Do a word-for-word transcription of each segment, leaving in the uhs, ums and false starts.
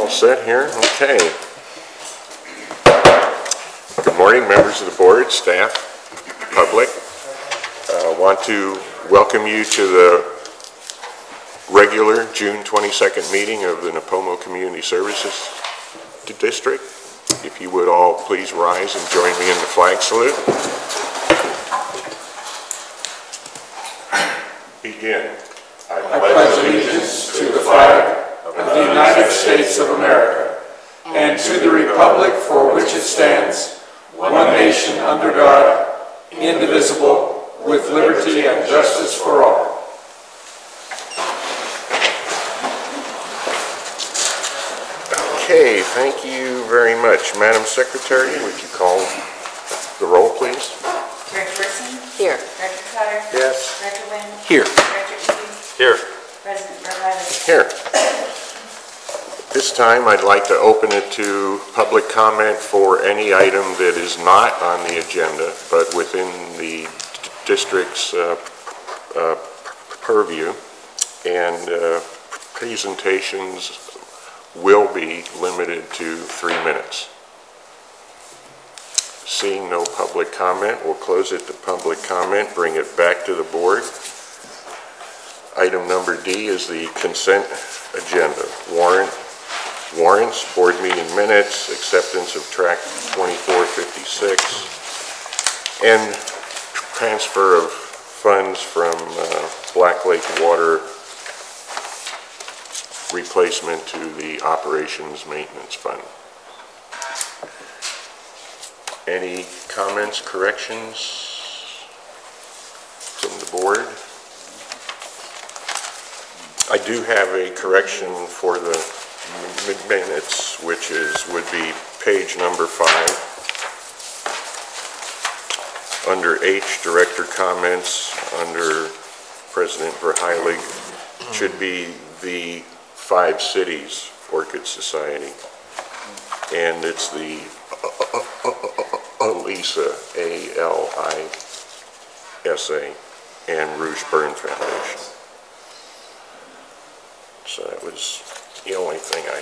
All set here? Okay. Good morning, members of the board, staff, public. I uh, want to welcome you to the regular June twenty-second meeting of the Nipomo Community Services District. If you would all please rise and join me in the flag salute. Begin. I pledge allegiance to the flag of the United States of America and to the republic for which it stands, one nation under God, indivisible, with liberty and justice for all. Okay, thank you very much. Madam Secretary, would you call the roll, please? Director Wilson? Here. Director Trotter? Yes. Director Wynn? Here. Director Eby? Here. President Verheilen? Here. This time I'd like to open it to public comment for any item that is not on the agenda, but within the district's uh, uh, purview, and uh, presentations will be limited to three minutes. Seeing no public comment, we'll close it to public comment, bring it back to the board. Item number D is the consent agenda. Warrant, warrants, board meeting minutes, acceptance of track twenty-four fifty-six, and transfer of funds from uh, Black Lake Water replacement to the Operations Maintenance Fund. Any comments, corrections from the board? I do have a correction for the minutes, which is would be page number five. Under H, director comments, under President Verheilen, should be the Five Cities Orchid Society, and it's the Alisa, A L I S A, and Rouge Burn Foundation. So that was the only thing I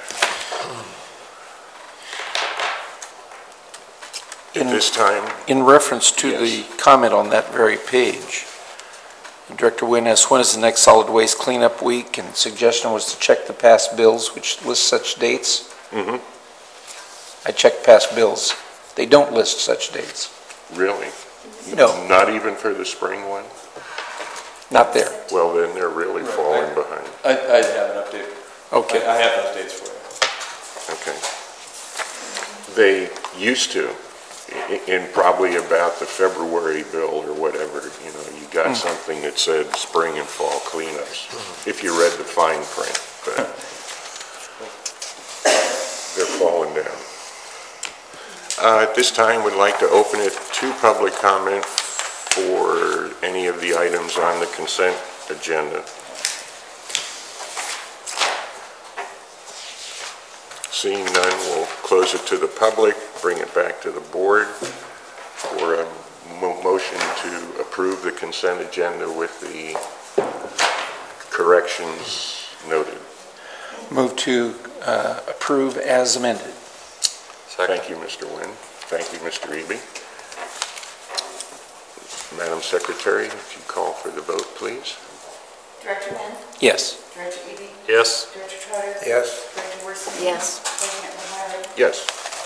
had. At in, this time, in reference to yes. the comment on that very page, Director Wynn asked, when is the next solid waste cleanup week? And the suggestion was to check the past bills, which list such dates. Mm-hmm. I checked past bills. They don't list such dates. Really? No. Not even for the spring one? Not there. Well, then they're really right, falling I, behind. I, I have an update. Okay. I, I have those dates for Okay. They used to, in probably about the February bill or whatever, you know, you got mm. something that said spring and fall cleanups, mm. if you read the fine print, but they're falling down. Uh, at this time, we'd like to open it to public comment for any of the items on the consent agenda. Seeing none, we'll close it to the public, bring it back to the board for a mo motion to approve the consent agenda with the corrections noted. Move to uh, approve as amended. Second. Thank you, Mister Wynn. Thank you, Mister Eby. Madam Secretary, if you call for the vote, please. Director Wynn? Yes. Director Eby? Yes. Director Trotter? Yes. Director Wilson? Yes. President Verheilen? Yes.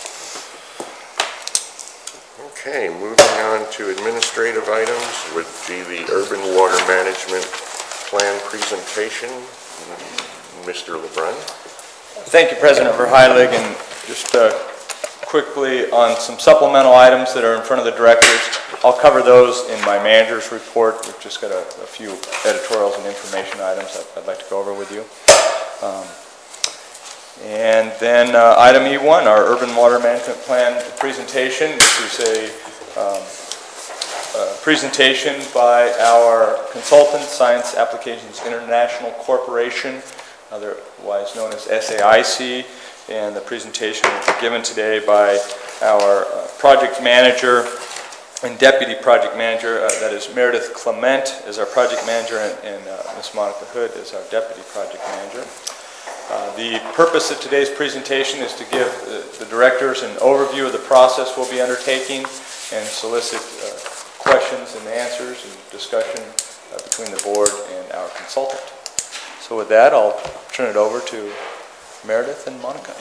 Okay, moving on to administrative items would be the Urban Water Management Plan presentation. Mister LeBrun. Thank you, President Verheilen, and just uh, quickly on some supplemental items that are in front of the directors. I'll cover those in my manager's report. We've just got a, a few editorials and information items I'd, I'd like to go over with you. Um, and then uh, item E one, our Urban Water Management Plan presentation. This is a, um, a presentation by our consultant, Science Applications International Corporation, otherwise known as S A I C, and the presentation will be given today by our uh, project manager and deputy project manager, uh, that is Meredith Clement is our project manager, and, and uh, Miz Monica Hood is our deputy project manager. Uh, The purpose of today's presentation is to give the- the directors an overview of the process we'll be undertaking and solicit uh, questions and answers and discussion uh, between the board and our consultant. So with that, I'll turn it over to Meredith and Monica.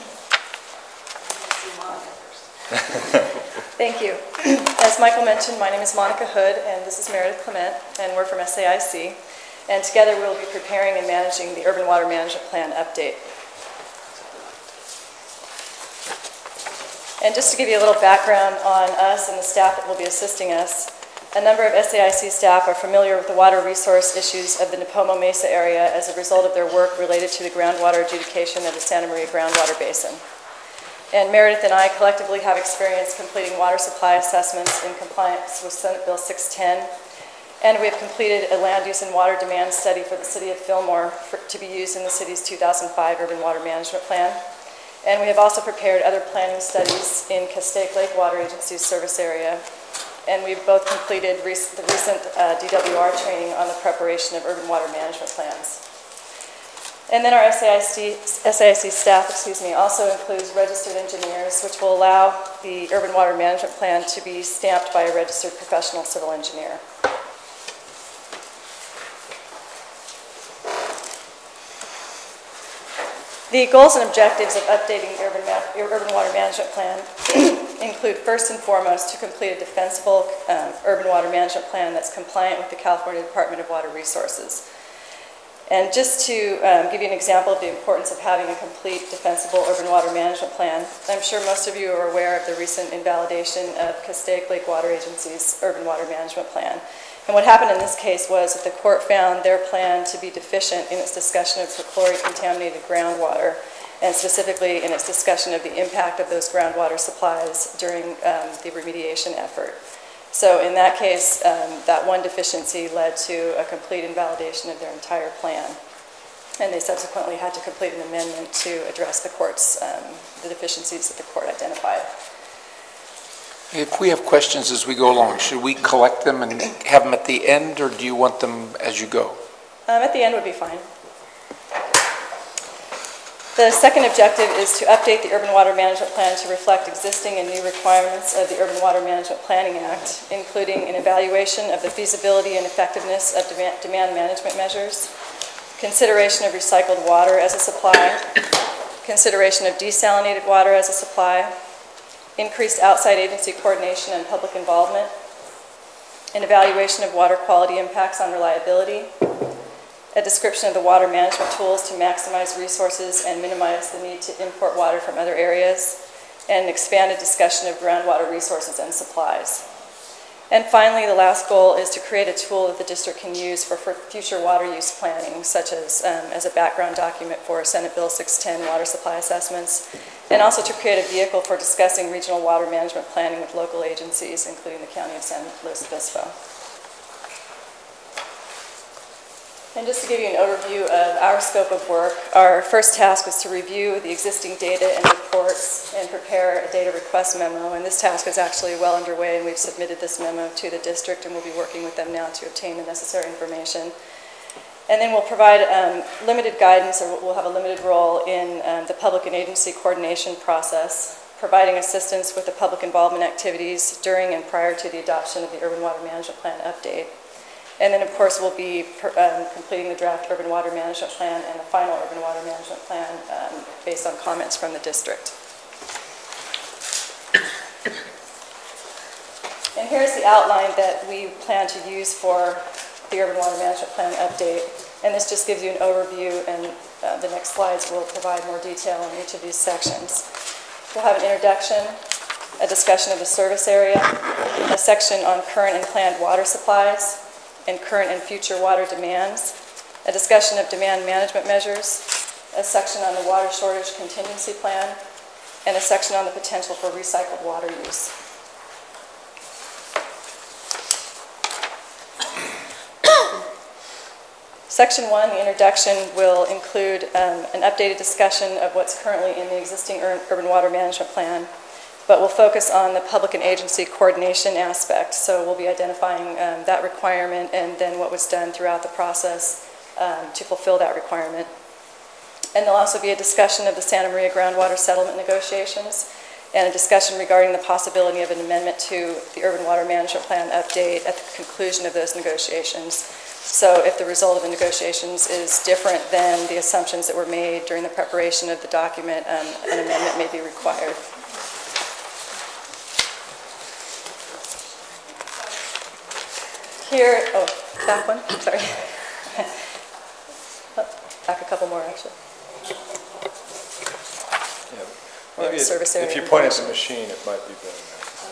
Thank you. As Michael mentioned, my name is Monica Hood, and this is Meredith Clement, and we're from S A I C. And together we'll be preparing and managing the Urban Water Management Plan update. And just to give you a little background on us and the staff that will be assisting us, a number of S A I C staff are familiar with the water resource issues of the Nipomo Mesa area as a result of their work related to the groundwater adjudication of the Santa Maria groundwater basin. And Meredith and I collectively have experience completing water supply assessments in compliance with Senate Bill six ten, and we have completed a land use and water demand study for the city of Fillmore for, to be used in the city's two thousand five Urban Water Management Plan. And we have also prepared other planning studies in Castaic Lake Water Agency's service area. And we've both completed rec the recent uh, D W R training on the preparation of urban water management plans. And then our S A I C, S A I C staff, excuse me, also includes registered engineers, which will allow the urban water management plan to be stamped by a registered professional civil engineer. The goals and objectives of updating the urban, urban water management plan include, first and foremost, to complete a defensible um, urban water management plan that's compliant with the California Department of Water Resources. And just to um, give you an example of the importance of having a complete defensible urban water management plan, I'm sure most of you are aware of the recent invalidation of Castaic Lake Water Agency's urban water management plan. And what happened in this case was that the court found their plan to be deficient in its discussion of perchlorate-contaminated groundwater, and specifically in its discussion of the impact of those groundwater supplies during um, the remediation effort. So in that case, um, that one deficiency led to a complete invalidation of their entire plan. And they subsequently had to complete an amendment to address the court's, um, the deficiencies that the court identified. If we have questions as we go along, should we collect them and have them at the end, or do you want them as you go? Um, at the end would be fine. The second objective is to update the Urban Water Management Plan to reflect existing and new requirements of the Urban Water Management Planning Act, including an evaluation of the feasibility and effectiveness of demand, demand management measures, consideration of recycled water as a supply, consideration of desalinated water as a supply, increased outside agency coordination and public involvement, an evaluation of water quality impacts on reliability, a description of the water management tools to maximize resources and minimize the need to import water from other areas, and an expanded discussion of groundwater resources and supplies. And finally, the last goal is to create a tool that the district can use for, for future water use planning, such as um, as a background document for Senate Bill six ten water supply assessments, and also to create a vehicle for discussing regional water management planning with local agencies, including the County of San Luis Obispo. And just to give you an overview of our scope of work, our first task was to review the existing data and reports and prepare a data request memo. And this task is actually well underway, and we've submitted this memo to the district, and we'll be working with them now to obtain the necessary information. And then we'll provide um, limited guidance, or we'll have a limited role in um, the public and agency coordination process, providing assistance with the public involvement activities during and prior to the adoption of the Urban Water Management Plan update. And then, of course, we'll be um, completing the draft Urban Water Management Plan and the final Urban Water Management Plan um, based on comments from the district. And here's the outline that we plan to use for the Urban Water Management Plan update. And this just gives you an overview, and uh, the next slides will provide more detail on each of these sections. We'll have an introduction, a discussion of the service area, a section on current and planned water supplies, and current and future water demands, a discussion of demand management measures, a section on the water shortage contingency plan, and a section on the potential for recycled water use. Section one, the introduction, will include um, an updated discussion of what's currently in the existing ur- urban water management plan, but we'll focus on the public and agency coordination aspect. So we'll be identifying um, that requirement and then what was done throughout the process um, to fulfill that requirement. And there'll also be a discussion of the Santa Maria groundwater settlement negotiations and a discussion regarding the possibility of an amendment to the Urban Water Management Plan update at the conclusion of those negotiations. So if the result of the negotiations is different than the assumptions that were made during the preparation of the document, um, an amendment may be required. Here, oh, back one, sorry. Oh, back a couple more, actually. Yeah. Maybe Or service it- area if you point at the information. machine, it might be better.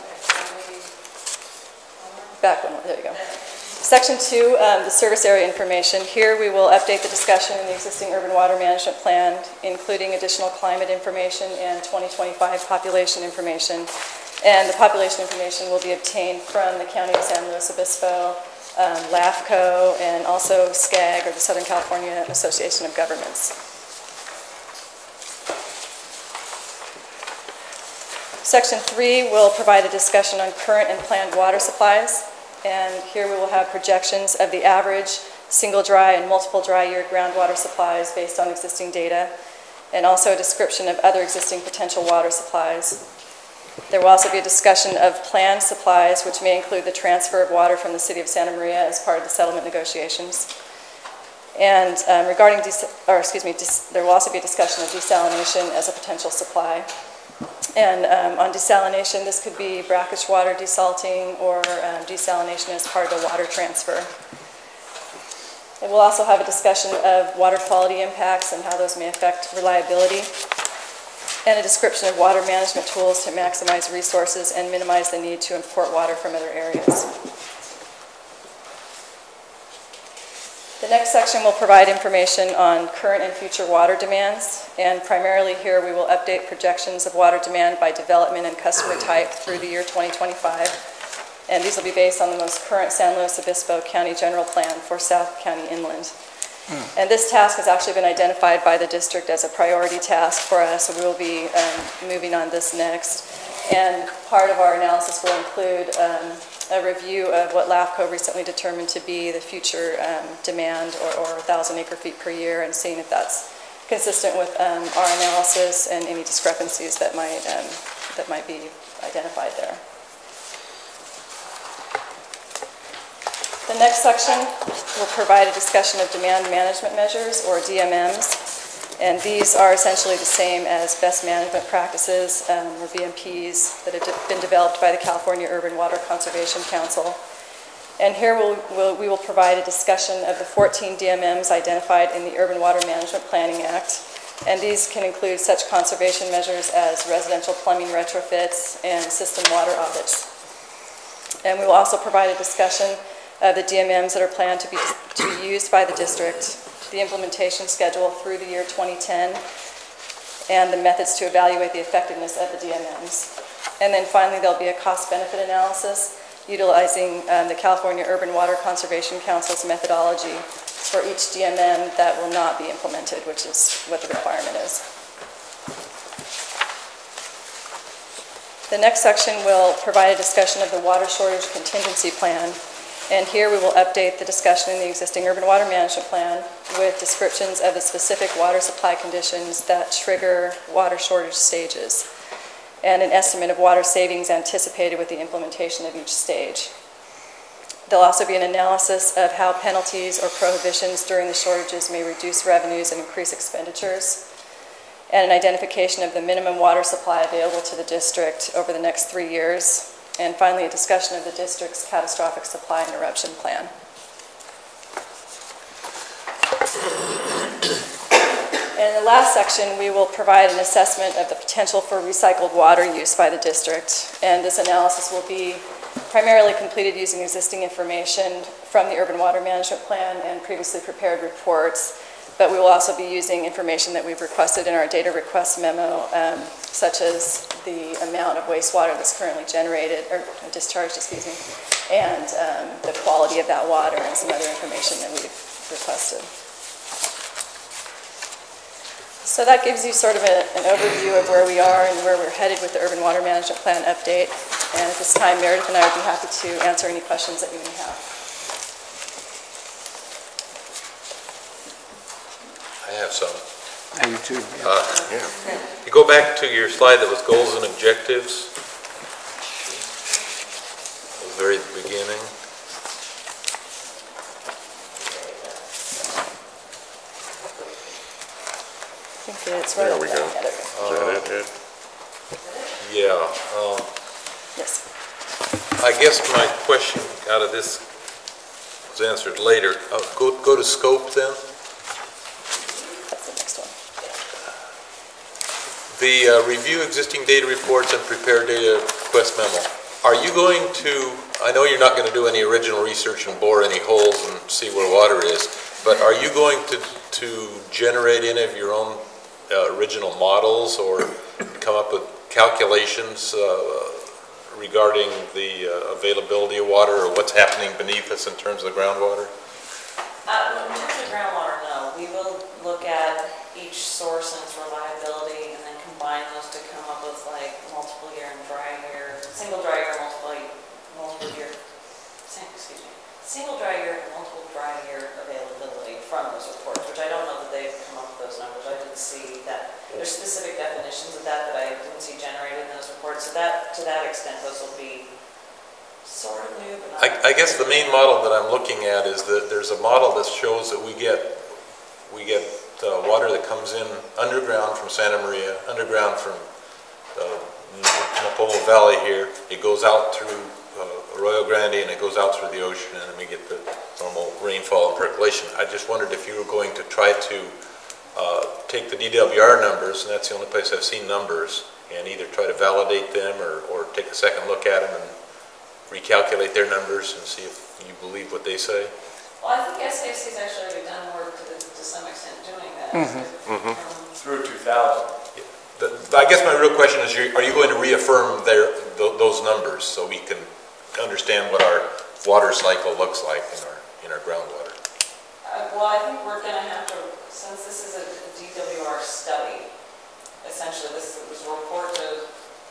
Back one more, there you go. Section two, um, the service area information. Here we will update the discussion in the existing urban water management plan, including additional climate information and twenty twenty-five population information. And the population information will be obtained from the County of San Luis Obispo, um, LAFCO, and also SCAG, or the Southern California Association of Governments. Section three will provide a discussion on current and planned water supplies. And here we will have projections of the average single dry and multiple dry year groundwater supplies based on existing data, and also a description of other existing potential water supplies. There will also be a discussion of planned supplies, which may include the transfer of water from the City of Santa Maria as part of the settlement negotiations. And um, regarding, or excuse me, there will also be a discussion of desalination as a potential supply. And um, on desalination, this could be brackish water desalting or um, desalination as part of a water transfer. And we'll also have a discussion of water quality impacts and how those may affect reliability, and a description of water management tools to maximize resources and minimize the need to import water from other areas. The next section will provide information on current and future water demands, and primarily here we will update projections of water demand by development and customer type through the year twenty twenty-five, and these will be based on the most current San Luis Obispo County General Plan for South County Inland. Mm. And this task has actually been identified by the district as a priority task for us, so we will be um, moving on this next. And part of our analysis will include um, a review of what LAFCO recently determined to be the future um, demand, or, or one thousand acre feet per year, and seeing if that's consistent with um, our analysis and any discrepancies that might, um, that might be identified there. The next section will provide a discussion of demand management measures, or D M Ms. And these are essentially the same as best management practices, um, or B M Ps, that have been developed by the California Urban Water Conservation Council. And here we'll, we'll, we will provide a discussion of the fourteen D M Ms identified in the Urban Water Management Planning Act. And these can include such conservation measures as residential plumbing retrofits and system water audits. And we will also provide a discussion of the D M Ms that are planned to be, to be used by the district, the implementation schedule through the year twenty ten, and the methods to evaluate the effectiveness of the D M Ms. And then finally, there'll be a cost-benefit analysis utilizing um, the California Urban Water Conservation Council's methodology for each D M M that will not be implemented, which is what the requirement is. The next section will provide a discussion of the water shortage contingency plan. And here we will update the discussion in the existing urban water management plan with descriptions of the specific water supply conditions that trigger water shortage stages, and an estimate of water savings anticipated with the implementation of each stage. There'll also be an analysis of how penalties or prohibitions during the shortages may reduce revenues and increase expenditures, and an identification of the minimum water supply available to the district over the next three years. And finally, a discussion of the district's catastrophic supply interruption plan. And in the last section, we will provide an assessment of the potential for recycled water use by the district. And this analysis will be primarily completed using existing information from the Urban Water Management Plan and previously prepared reports. But we will also be using information that we've requested in our data request memo, um, such as the amount of wastewater that's currently generated, or discharged, excuse me, and um, the quality of that water and some other information that we've requested. So that gives you sort of a, an overview of where we are and where we're headed with the Urban Water Management Plan update. And at this time, Meredith and I would be happy to answer any questions that you may have. I have some. I do too. Yeah. You go back to your slide that was goals and objectives. The very beginning. I think it's right There on we the go. back. Yeah, there we go. Is that it, Ed? Yeah. um, Yes. I guess my question out of this was answered later. Uh, Go, go to scope then. That's the next one. The uh, review existing data reports and prepare data request memo. Are you going to, I know you're not going to do any original research and bore any holes and see where water is, but are you going to, to generate any of your own uh, original models or come up with calculations uh, regarding the uh, availability of water or what's happening beneath us in terms of the groundwater? Uh, in terms of groundwater, no. We will look at each source and its reliability and then combine those to come up with like multiple year and dry year, single dry year, multiple, multiple year, sing- excuse me, single dry year and multiple dry year availability from those reports, which I don't know that they've come up with those numbers. I didn't see that. There's specific definitions of that that I didn't see generated in those reports. So that, to that extent, those will be sort of new, but not. I, I guess the main model that I'm looking at is that there's a model that shows that we get, we get uh, water that comes in underground from Santa Maria, underground from uh, Napomo Valley here. It goes out through uh, Arroyo Grande and it goes out through the ocean, and then we get the normal rainfall and percolation. I just wondered if you were going to try to uh, take the D W R numbers, and that's the only place I've seen numbers, and either try to validate them or, or take a second look at them and recalculate their numbers and see if you believe what they say. Well, I think S A C's actually already done work to, to some extent doing that. Mhm. Um, Through two thousand. The, I guess my real question is, are you going to reaffirm their, th those numbers so we can understand what our water cycle looks like in our, in our groundwater? Uh, well, I think we're going to have to, since this is a, a D W R study, essentially this was a report to,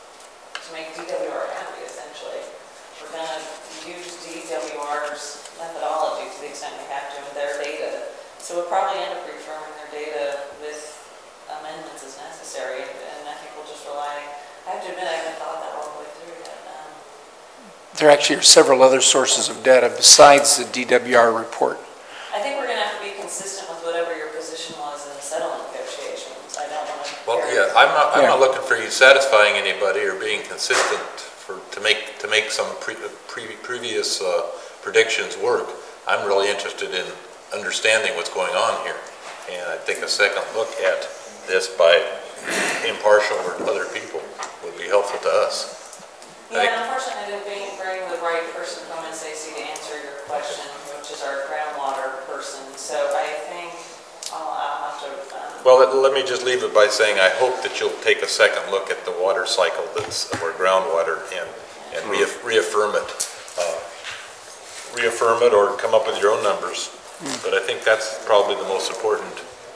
to make D W R happy, essentially. We're going to use D W R's methodology to the extent we have to in their data. So we'll probably end up reaffirming their data with amendments as necessary, and I think we'll just rely, I have to admit, I haven't thought that all the way through yet. Um, There actually are several other sources of data besides the D W R report. I think we're going to have to be consistent with whatever your position was in the settlement negotiations. I don't want to. Well, yeah, I'm not, I'm Yeah. not looking for you satisfying anybody or being consistent for, to make, to make some pre, pre, previous uh, predictions work. I'm really interested in understanding what's going on here. And I think a second look at this by impartial or other people would be helpful to us. Yeah, and unfortunately, I didn't bring, bring the right person from S A C to answer your question, which is our groundwater person. So I think I'll, I'll have to. Um, Well, let, let me just leave it by saying I hope that you'll take a second look at the water cycle that's our groundwater and, and reaff- reaffirm it. Uh, reaffirm it or come up with your own numbers. But I think that's probably the most important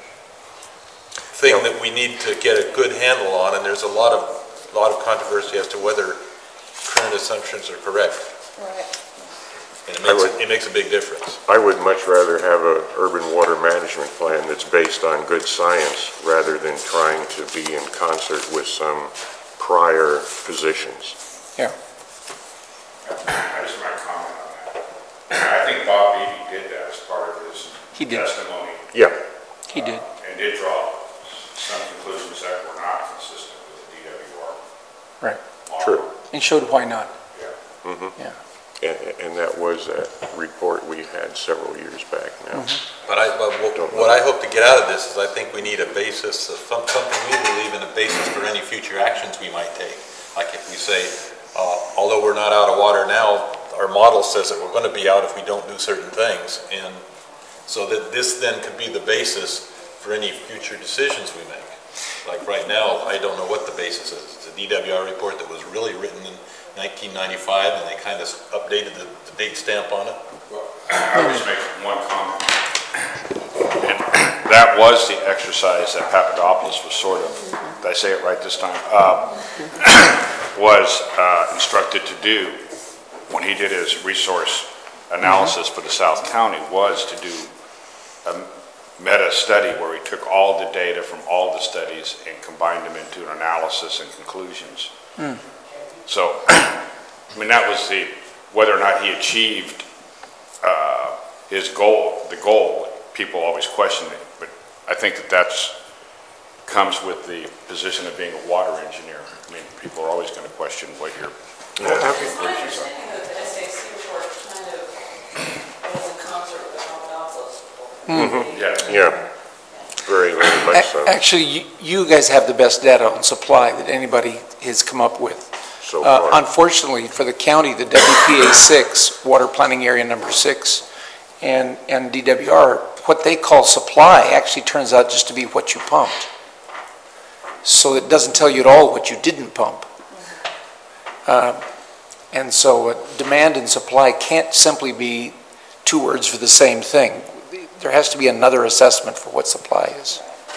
thing that we need to get a good handle on, and there's a lot of, lot of controversy as to whether current assumptions are correct. Right. And it I makes, would- it makes a big difference. I would much rather have an urban water management plan that's based on good science rather than trying to be in concert with some prior positions. Yeah. I just want to comment on that. I think Bob Beatty did that as part of his He did. testimony. Yeah, He did. And did draw some conclusions that were not consistent with the D W R. Right. model. true. And showed why not. Yeah. Yeah. And, and that was a report we had several years back now. But I, but what- what I hope to get out of this is I think we need a basis, of some- something we believe in, a basis for any future actions we might take. Like if we say, uh, although we're not out of water now, our model says that we're going to be out if we don't do certain things. And so that this then could be the basis for any future decisions we make. Like right now, I don't know what the basis is. It's a D W R report that was really written in nineteen ninety-five, and they kind of updated the, the date stamp on it. Well, I would just make one comment. And that was the exercise that Papadopoulos was sort of, did I say it right this time? Uh, was uh, instructed to do when he did his resource analysis for the South County, was to do a meta study where he took all the data from all the studies and combined them into an analysis and conclusions. Mm. So, I mean, that was the, whether or not he achieved uh, his goal, the goal, people always question it, but I think that that's comes with the position of being a water engineer. I mean, people are always going to question what your It's my understanding that the S A C report kind of was in concert with the Papadopoulos report. Yeah. Yeah, very, very much so. A- Actually, you- you guys have the best data on supply that anybody has come up with. So Uh, far. Unfortunately, for the county, the W P A six, water planning area number six, and, and D W R, what they call supply actually turns out just to be what you pumped. So it doesn't tell you at all what you didn't pump. Uh, And so uh, demand and supply can't simply be two words for the same thing. There has to be another assessment for what supply is.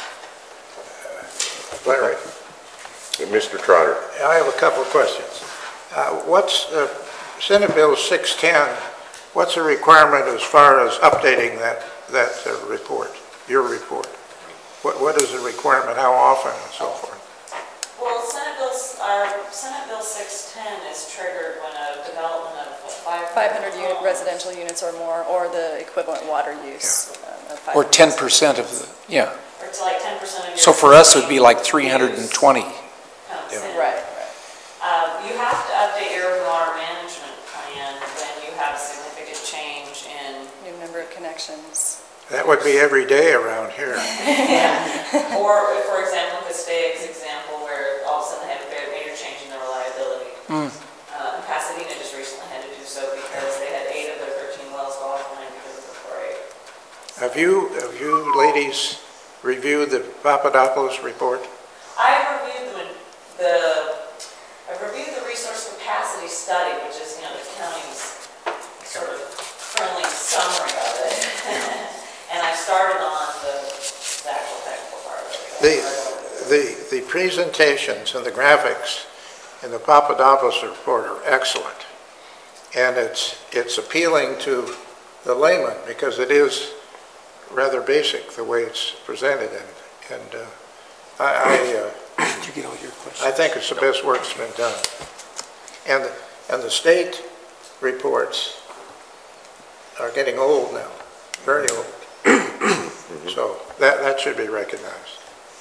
Larry, Mister Trotter. I have a couple of questions. Uh, What's, uh, Senate Bill six ten, what's the requirement as far as updating that, that uh, report, your report? What, what is the requirement, how often and so forth? Well, Senate Bill, our Senate Bill six ten is triggered when a development of what, five hundred unit homes. residential units or more, or the equivalent water use um, of five Or hundred. ten percent of the, yeah. Or it's like ten percent of your. So for us, it would be like three hundred twenty. Comes in. Right, right. Um, you have to update your urban water management plan when you have a significant change in, New number of connections. That would be every day around here. or for example, Castaig's example where all of a sudden they have a very major change in their reliability. Mm. Uh, Pasadena just recently had to do so because they had eight of their thirteen wells go offline because of the chloride. Have you, have you ladies reviewed the Papadopoulos report? I've reviewed the, the, I've reviewed the resource capacity study, which is, you know, the county's sort of friendly summary of it. And I started on the, the actual technical part of it. The, the, the presentations and the graphics in the Papadopoulos report are excellent. And it's, it's appealing to the layman because it is rather basic the way it's presented. And, and uh, I, I, uh, Did you get all your questions? I think it's the best work that's been done. And, and the state reports are getting old now, very old. So that, that should be recognized.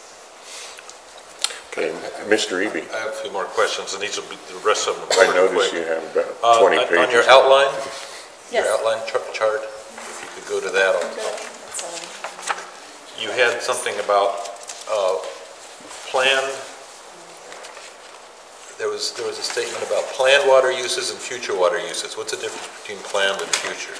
Okay, Mister Eby, I have a few more questions, and these will be, the rest of them I are notice quick. you have about Uh, twenty on- pages. On your outline, your Yes. outline char- chart, if you could go to that. I'll- That's, um, You had something about uh, planned, there was, there was a statement about planned water uses and future water uses. What's the difference between planned and future?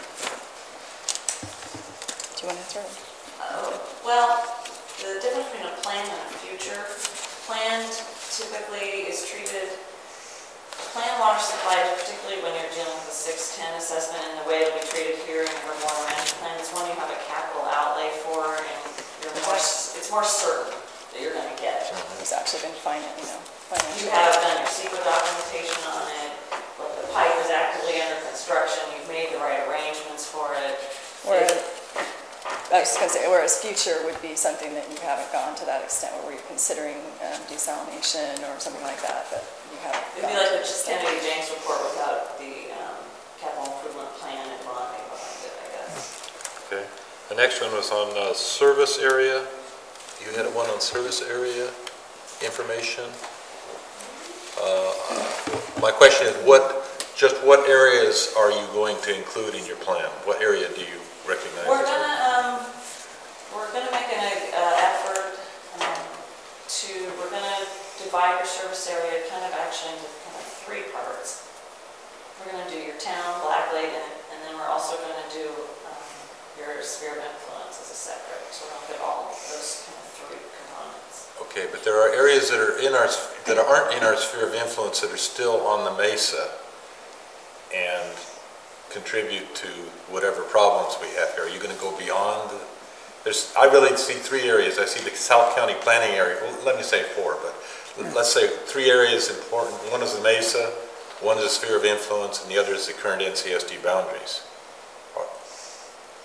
Do you want to answer? Uh, Well, the difference between a plan and a future, planned typically is treated, planned water supply, particularly when you're dealing with a six ten assessment and the way it'll be treated here in your water management plan, is one you have a capital outlay for and you're more, it's more certain that you're going to get it. It's actually been fine, you know, financial. You have done your SEQA documentation on it, but the pipe is actively under construction, you've made the right arrangements for it. Whereas, I was just going to say, whereas future would be something that you haven't gone to that extent where you're considering um, desalination or something like that, but you haven't. It'd be gone like to the that Kennedy James report without the um, capital improvement plan and bonding behind it, I guess. Okay. The next one was on uh, service area. You had one on service area information. Uh, My question is, what, just what areas are you going to include in your plan? What area do you recognize? We're gonna, um, we're gonna make an uh, effort um, to, we're gonna divide your service area kind of actually into kind of three parts. We're gonna do your town, Black Lake, and, and then we're also gonna do um, your sphere of influence as a separate. So we're gonna put all of those kind of three components. Okay, but there are areas that are in our, that aren't in our sphere of influence that are still on the mesa and contribute to whatever problems we have here. Are you going to go beyond? There's, I really see three areas. I see the South County planning area. Well, let me say four, but let's say three areas important. One is the mesa, one is the sphere of influence, and the other is the current N C S D boundaries.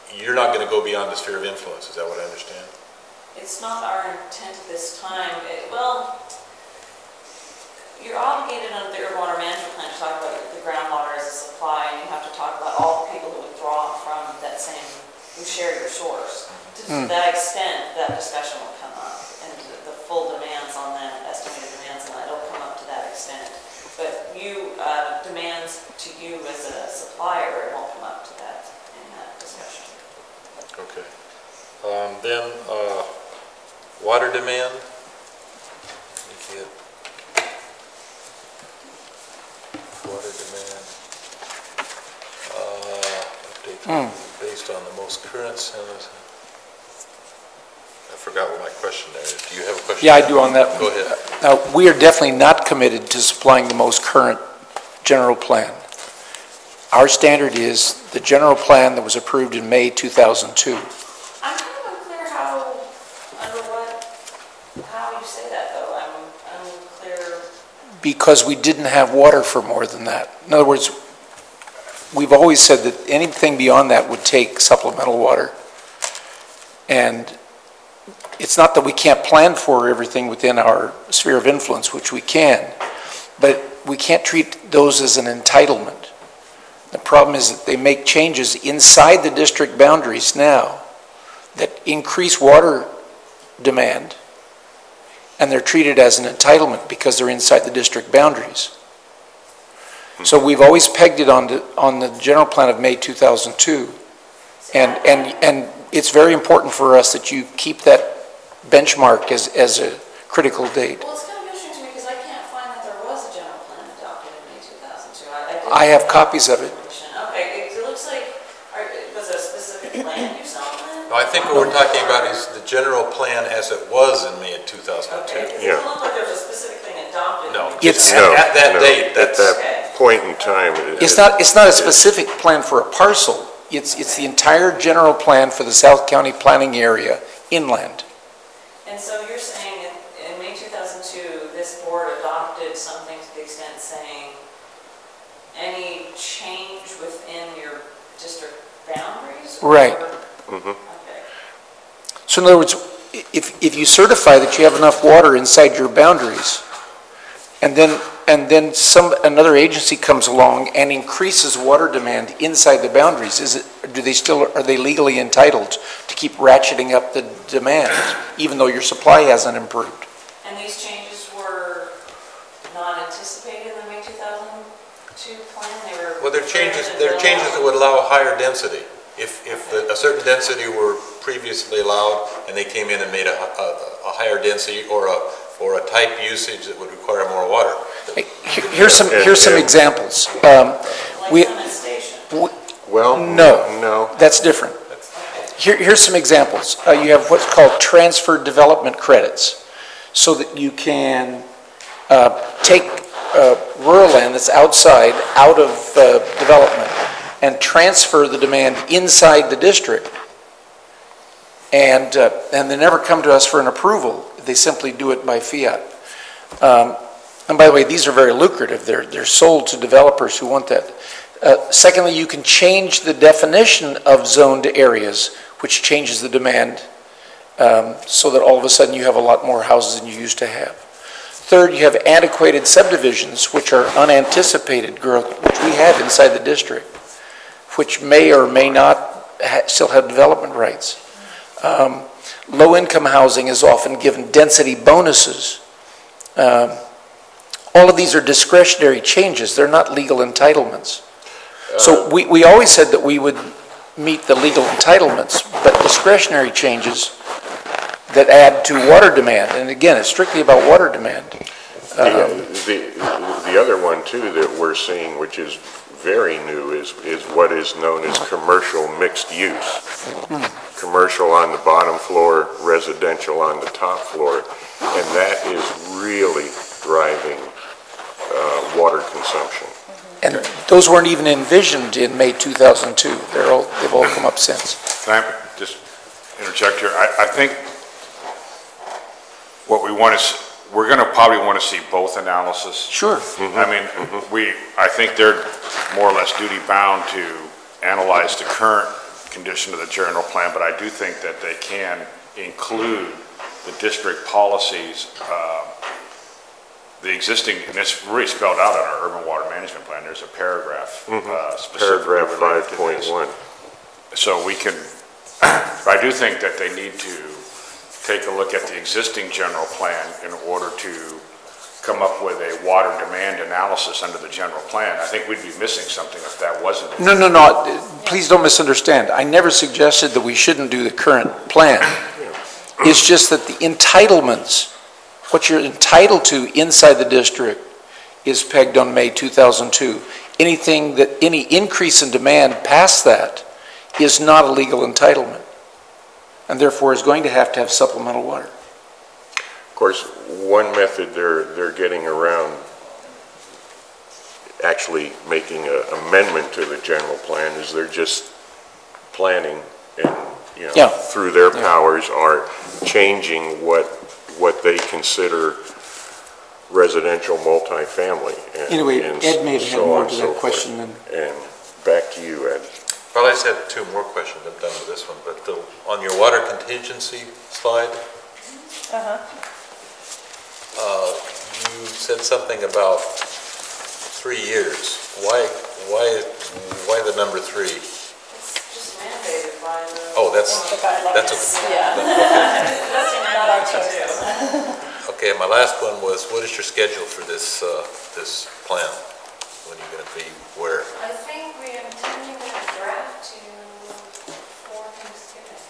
you're not going to go beyond the sphere of influence, is that what I understand? It's not our intent at this time. It, well, you're obligated under the urban water management plan to talk about the groundwater as a supply, and you have to talk about all the people who withdraw from that same, who share your source. To Mm. that extent, that discussion will come up, and the full demands on that, estimated demands on that, it'll come up to that extent. But you, uh, demands to you as a supplier, it won't come up to that in that discussion. Okay. Um, then, uh, water demand. Let me get water demand. Uh, update Mm. based on the most current census. I forgot what my question there is. Do you have a question? Yeah, I do on that. Go ahead. Now, we are definitely not committed to supplying the most current general plan. Our standard is the general plan that was approved in May two thousand two. I'm kind of unclear how, under what, how you say that though. I'm unclear. Because we didn't have water for more than that. In other words, we've always said that anything beyond that would take supplemental water. And it's not that we can't plan for everything within our sphere of influence, which we can, but we can't treat those as an entitlement. The problem is that they make changes inside the district boundaries now that increase water demand, and they're treated as an entitlement because they're inside the district boundaries. So we've always pegged it on the, on the general plan of May two thousand two, and, and, and it's very important for us that you keep that benchmark as, as a critical date. Well, it's kind of interesting to me because I can't find that there was a general plan adopted in May two thousand two. I, I, didn't I have copies of it. Okay, it, it looks like, are, was it a specific land use element? No, I think what we're talking about is the general plan as it was in May of two thousand two. Okay, because Yeah. it looked like there was a specific thing adopted. No, It's- just at, No, at that no, date, at that's, that Okay. point in time. it- It's not, it's not a specific plan for a parcel. It's, it's the entire general plan for the South County planning area inland. And so you're saying in, in May two thousand two, this board adopted something to the extent saying any change within your district boundaries? or- Right. Mhm. Okay. So in other words, if, if you certify that you have enough water inside your boundaries, and then, and then some, another agency comes along and increases water demand inside the boundaries, is it, do they still, are they legally entitled to keep ratcheting up the demand, even though your supply hasn't improved? And these changes were not anticipated in the May two thousand two plan? They were. well, they're changes, further they're changes that developed? would allow a higher density. If, if the- a certain density were previously allowed and they came in and made a, a, a higher density or a, or a type usage that would require more water. Hey, here- Here's some, here's some examples. Um, Like we, Summit Station? Well, No. no. that's different. Here, here's some examples. Uh, you have what's called transfer development credits, so that you can uh, take uh, rural land that's outside, out of uh, development, and transfer the demand inside the district. And, uh, and they never come to us for an approval. They simply do it by fiat. Um, and by the way, these are very lucrative. They're, they're sold to developers who want that. Uh, secondly, you can change the definition of zoned areas, which changes the demand, um, so that all of a sudden you have a lot more houses than you used to have. Third, you have antiquated subdivisions, which are unanticipated growth, which we have inside the district, which may or may not ha- still have development rights. Um, low-income housing is often given density bonuses. Um, all of these are discretionary changes. They're not legal entitlements. So we, we always said that we would meet the legal entitlements, but discretionary changes that add to water demand, and again, it's strictly about water demand. The, the, the other one too that we're seeing, which is very new, is, is what is known as commercial mixed use. Hmm. Commercial on the bottom floor, residential on the top floor, and that is really driving uh, water consumption. And those weren't even envisioned in May two thousand two. They're all, they've all come up since. Can I just interject here? I, I think what we want is, we're going to probably want to see both analysis. Sure. I mean, we, I think they're more or less duty bound to analyze the current condition of the general plan, but I do think that they can include the district policies, uh, the existing, and it's really spelled out in our urban water management plan. There's a paragraph uh, specifically Paragraph related five to point this. one. So we can, I do think that they need to take a look at the existing general plan in order to come up with a water demand analysis under the general plan. I think we'd be missing something if that wasn't. No, no, no, please don't misunderstand. I never suggested that we shouldn't do the current plan. It's just that the entitlements, what you're entitled to inside the district is pegged on May two thousand two. Anything that, any increase in demand past that is not a legal entitlement, and therefore is going to have to have supplemental water. Of course, one method they're, they're getting around actually making an amendment to the general plan is they're just planning and, you know, Yeah. through their Yeah. powers are changing what, what they consider residential multifamily. and- Anyway, and Ed may have had so more on to and that so forth. question than- And back to you, Ed. Well, I just had two more questions. I'm done with this one, but the, on your water contingency slide, Uh-huh. uh, you said something about three years. Why, why, why the number three? It's just mandated by the. Oh, that's, The guidelines. that's a, Yeah, That's in not our regulation choice. too. okay, my last one was, what is your schedule for this, uh, this plan? When are you gonna be where? I think we are intending to draft to for Thanksgiving.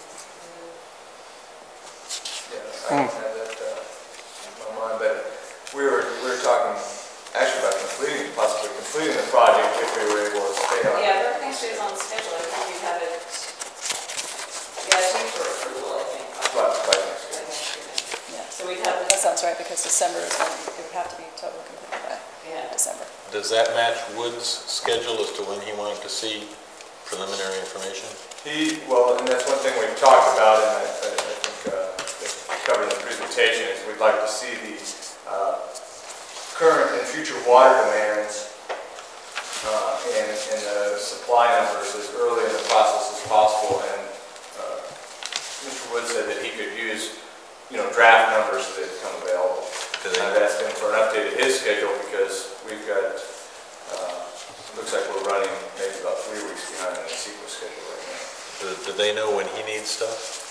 Yeah, I don't have that uh, in my mind, but we were, we were talking actually about completing, possibly completing the project if we were able to stay on. Yeah, if everything stays on schedule, I think you have it, yeah, I think for approval, I think. But, by but, Thanksgiving. Yeah, So we'd have that the, sounds right, because December is when it would have to be totally completed by yeah. December. Does that match Wood's schedule as to when he wanted to see preliminary information? He, well, and that's one thing we've talked about, and I, I I think uh, it's covered in the presentation, is we'd like to see the uh, current and future water demands uh, and, and the supply numbers as early in the process as possible. And uh, Mister Wood said that he could use, you know, draft numbers that come available. Do they- And I've asked him for an update of his schedule because we've got, uh, looks like we're running maybe about three weeks behind the SEQA schedule right now. Do, do they know when he needs stuff?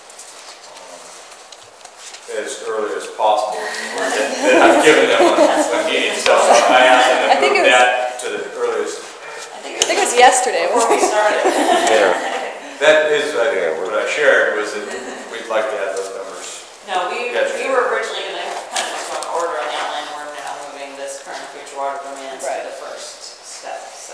As early as possible. That I've given them on when he needs stuff. So I asked them I to think move it was- that to the earliest. I think I think it was yesterday, before wasn't we it? started. Yeah. That is, I think, what I shared was that we'd like to have those numbers. No, we, Yes. we were originally going to kind of just go in order on the outline, we're now moving this current future water demands to Right. the first step, so.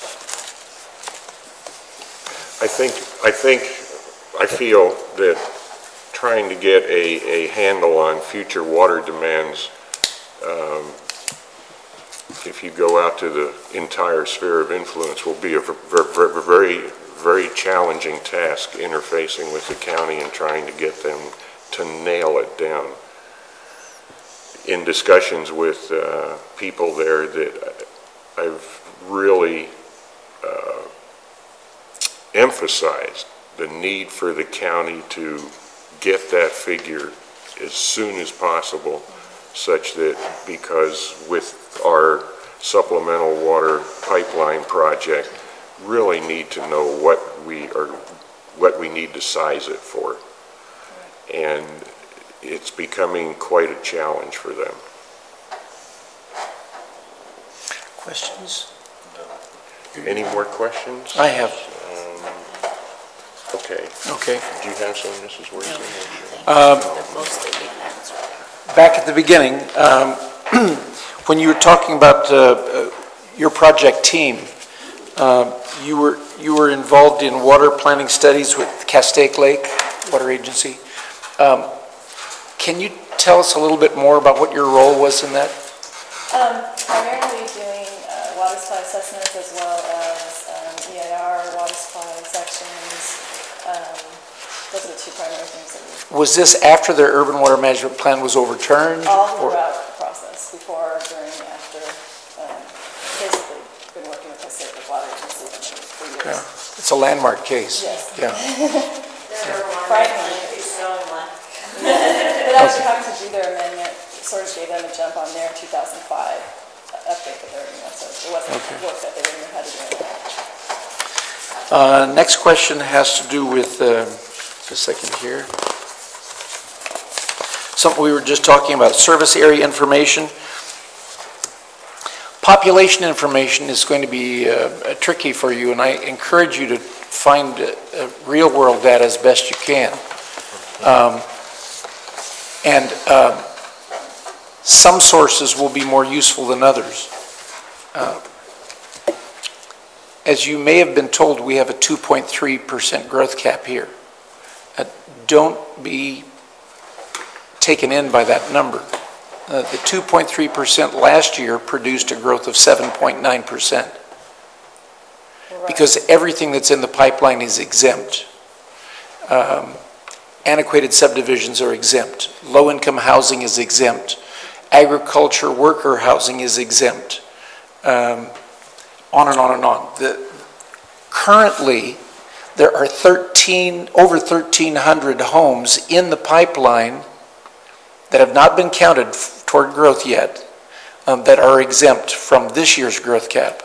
I think, I think, I feel that trying to get a, a handle on future water demands, um, if you go out to the entire sphere of influence, will be a ver- ver- very, very challenging task interfacing with the county and trying to get them to nail it down. In discussions with uh, people there that I've really uh, emphasized the need for the county to get that figure as soon as possible, such that, because with our supplemental water pipeline project, really need to know what we are, what we need to size it for. And it's becoming quite a challenge for them. Questions? Any more questions? I have. Okay. Okay. Do you have some, Missus Wilson? Back at the beginning, um, when you were talking about uh, uh, your project team, uh, you were you were involved in water planning studies with Castaic Lake Water Agency. Um, Can you tell us a little bit more about what your role was in that? Um, primarily doing uh, water supply assessments as well as um, E I R, water supply sections. Um, those are the two primary things that we, Was this after their urban water management plan was overturned? all or- throughout the process, before, during, after. Um, basically, been working with the state water agency for years. Yeah. It's a landmark case. Yes. Yeah. Frightening. But actually having to do their amendment sort of gave them a jump on their two thousand five update that they're, you know, so it wasn't Okay. work that they didn't know how to do. Uh, Next question has to do with, uh, just a second here. Something we were just talking about, service area information. Population information is going to be uh, tricky for you, and I encourage you to find uh, uh, real-world data as best you can. Um, and uh, some sources will be more useful than others. Uh, As you may have been told, we have a two point three percent growth cap here. Uh, Don't be taken in by that number. Uh, The two point three percent last year produced a growth of seven point nine percent. Because everything that's in the pipeline is exempt. Um, Antiquated subdivisions are exempt. Low-income housing is exempt. Agriculture worker housing is exempt. Um, On and on and on. The, currently, there are thirteen, over thirteen hundred homes in the pipeline that have not been counted f- toward growth yet, um, that are exempt from this year's growth cap.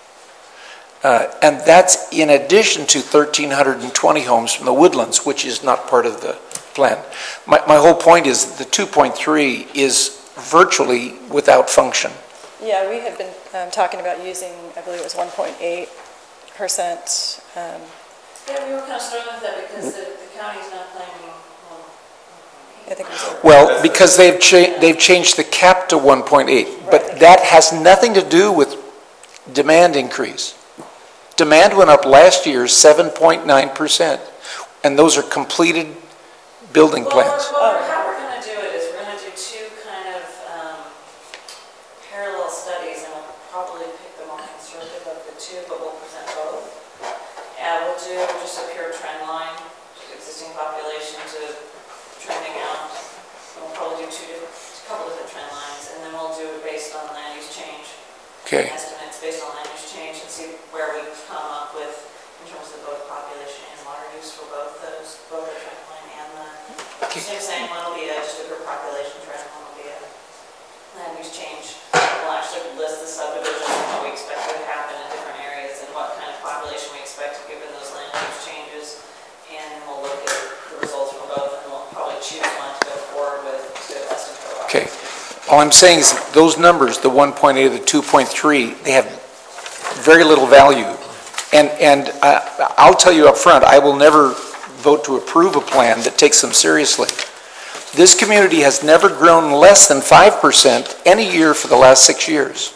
Uh, and that's in addition to one thousand three hundred twenty homes from the Woodlands, which is not part of the plan. My, my whole point is the two point three is virtually without function. Yeah, we have been um, talking about using, I believe it was one point eight percent. Um, Yeah, we were kind of struggling with that because the, the county's not claiming, well, I think it was. Well, because they've cha- they've changed the cap to one point eight, but that has nothing to do with demand increase. Demand went up last year seven point nine percent, and those are completed building Well, plans. we're- well, we're- how we're going to do it is we're going to do two kind of um, parallel studies, and we'll probably pick the more conservative of the two, but we'll present both. And we'll do just a pure trend line, existing population to trending out. And we'll probably do two different, a couple different trend lines, and then we'll do it based on land use change. Okay. Estimates based on land use change, and see where we come up with in terms of both population and water use for both those, both the trend line and the, Okay. same saying, one will be a, just a pure population trend, one will be a land use change. We'll actually list the subdivisions and what we expect would happen in different areas and what kind of population we expect given those land use changes. And then we'll look at the results from both, and we'll probably choose one to go forward with to estimate for. Okay. All I'm saying is those numbers, the one point eight or the two point three, they have very little value. And, and uh, I'll tell you up front, I will never vote to approve a plan that takes them seriously. This community has never grown less than five percent any year for the last six years.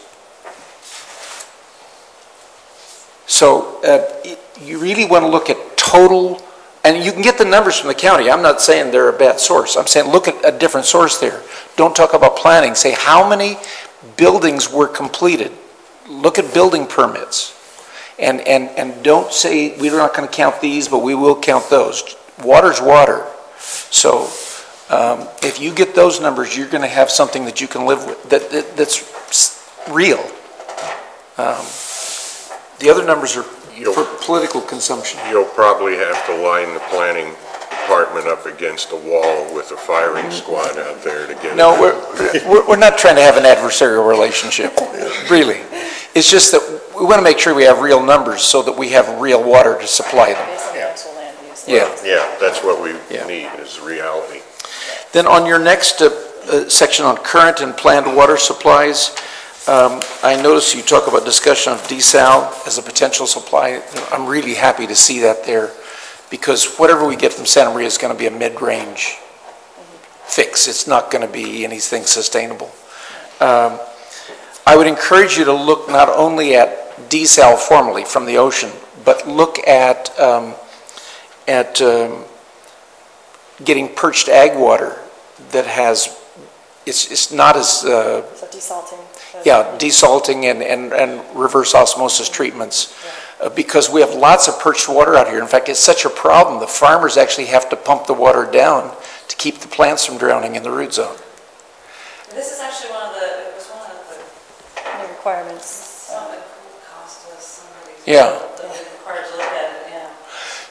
So uh, you really want to look at total, and you can get the numbers from the county. I'm not saying they're a bad source. I'm saying look at a different source there. Don't talk about planning. Say how many buildings were completed. Look at building permits. And, and, and don't say we're not going to count these, but we will count those. Water's water. So um, if you get those numbers, you're going to have something that you can live with, that, that that's real. Um, the other numbers are You'll- for political consumption. You'll probably have to line the planning department up against a wall with a firing squad out there to get it. No, we're, we're, we're not trying to have an adversarial relationship, really. It's just that we want to make sure we have real numbers so that we have real water to supply them. Based on the actual land use. Yeah. Yeah, that's what we Yeah. need, is reality. Then on your next uh, uh, section on current and planned water supplies, um, I notice you talk about discussion of desal as a potential supply. I'm really happy to see that there, because whatever we get from Santa Maria is going to be a mid-range fix. It's not going to be anything sustainable. Um, I would encourage you to look not only at desal formally from the ocean, but look at um, at um, getting perched ag water that has, it's, it's not as, uh, So desalting. uh, yeah, desalting and, and, and reverse osmosis treatments. Uh, because we have lots of perched water out here. In fact, it's such a problem, the farmers actually have to pump the water down to keep the plants from drowning in the root zone. This is actually one of the, it was one of the, New requirements. some that cost us, some of these. Yeah. That we required to look at it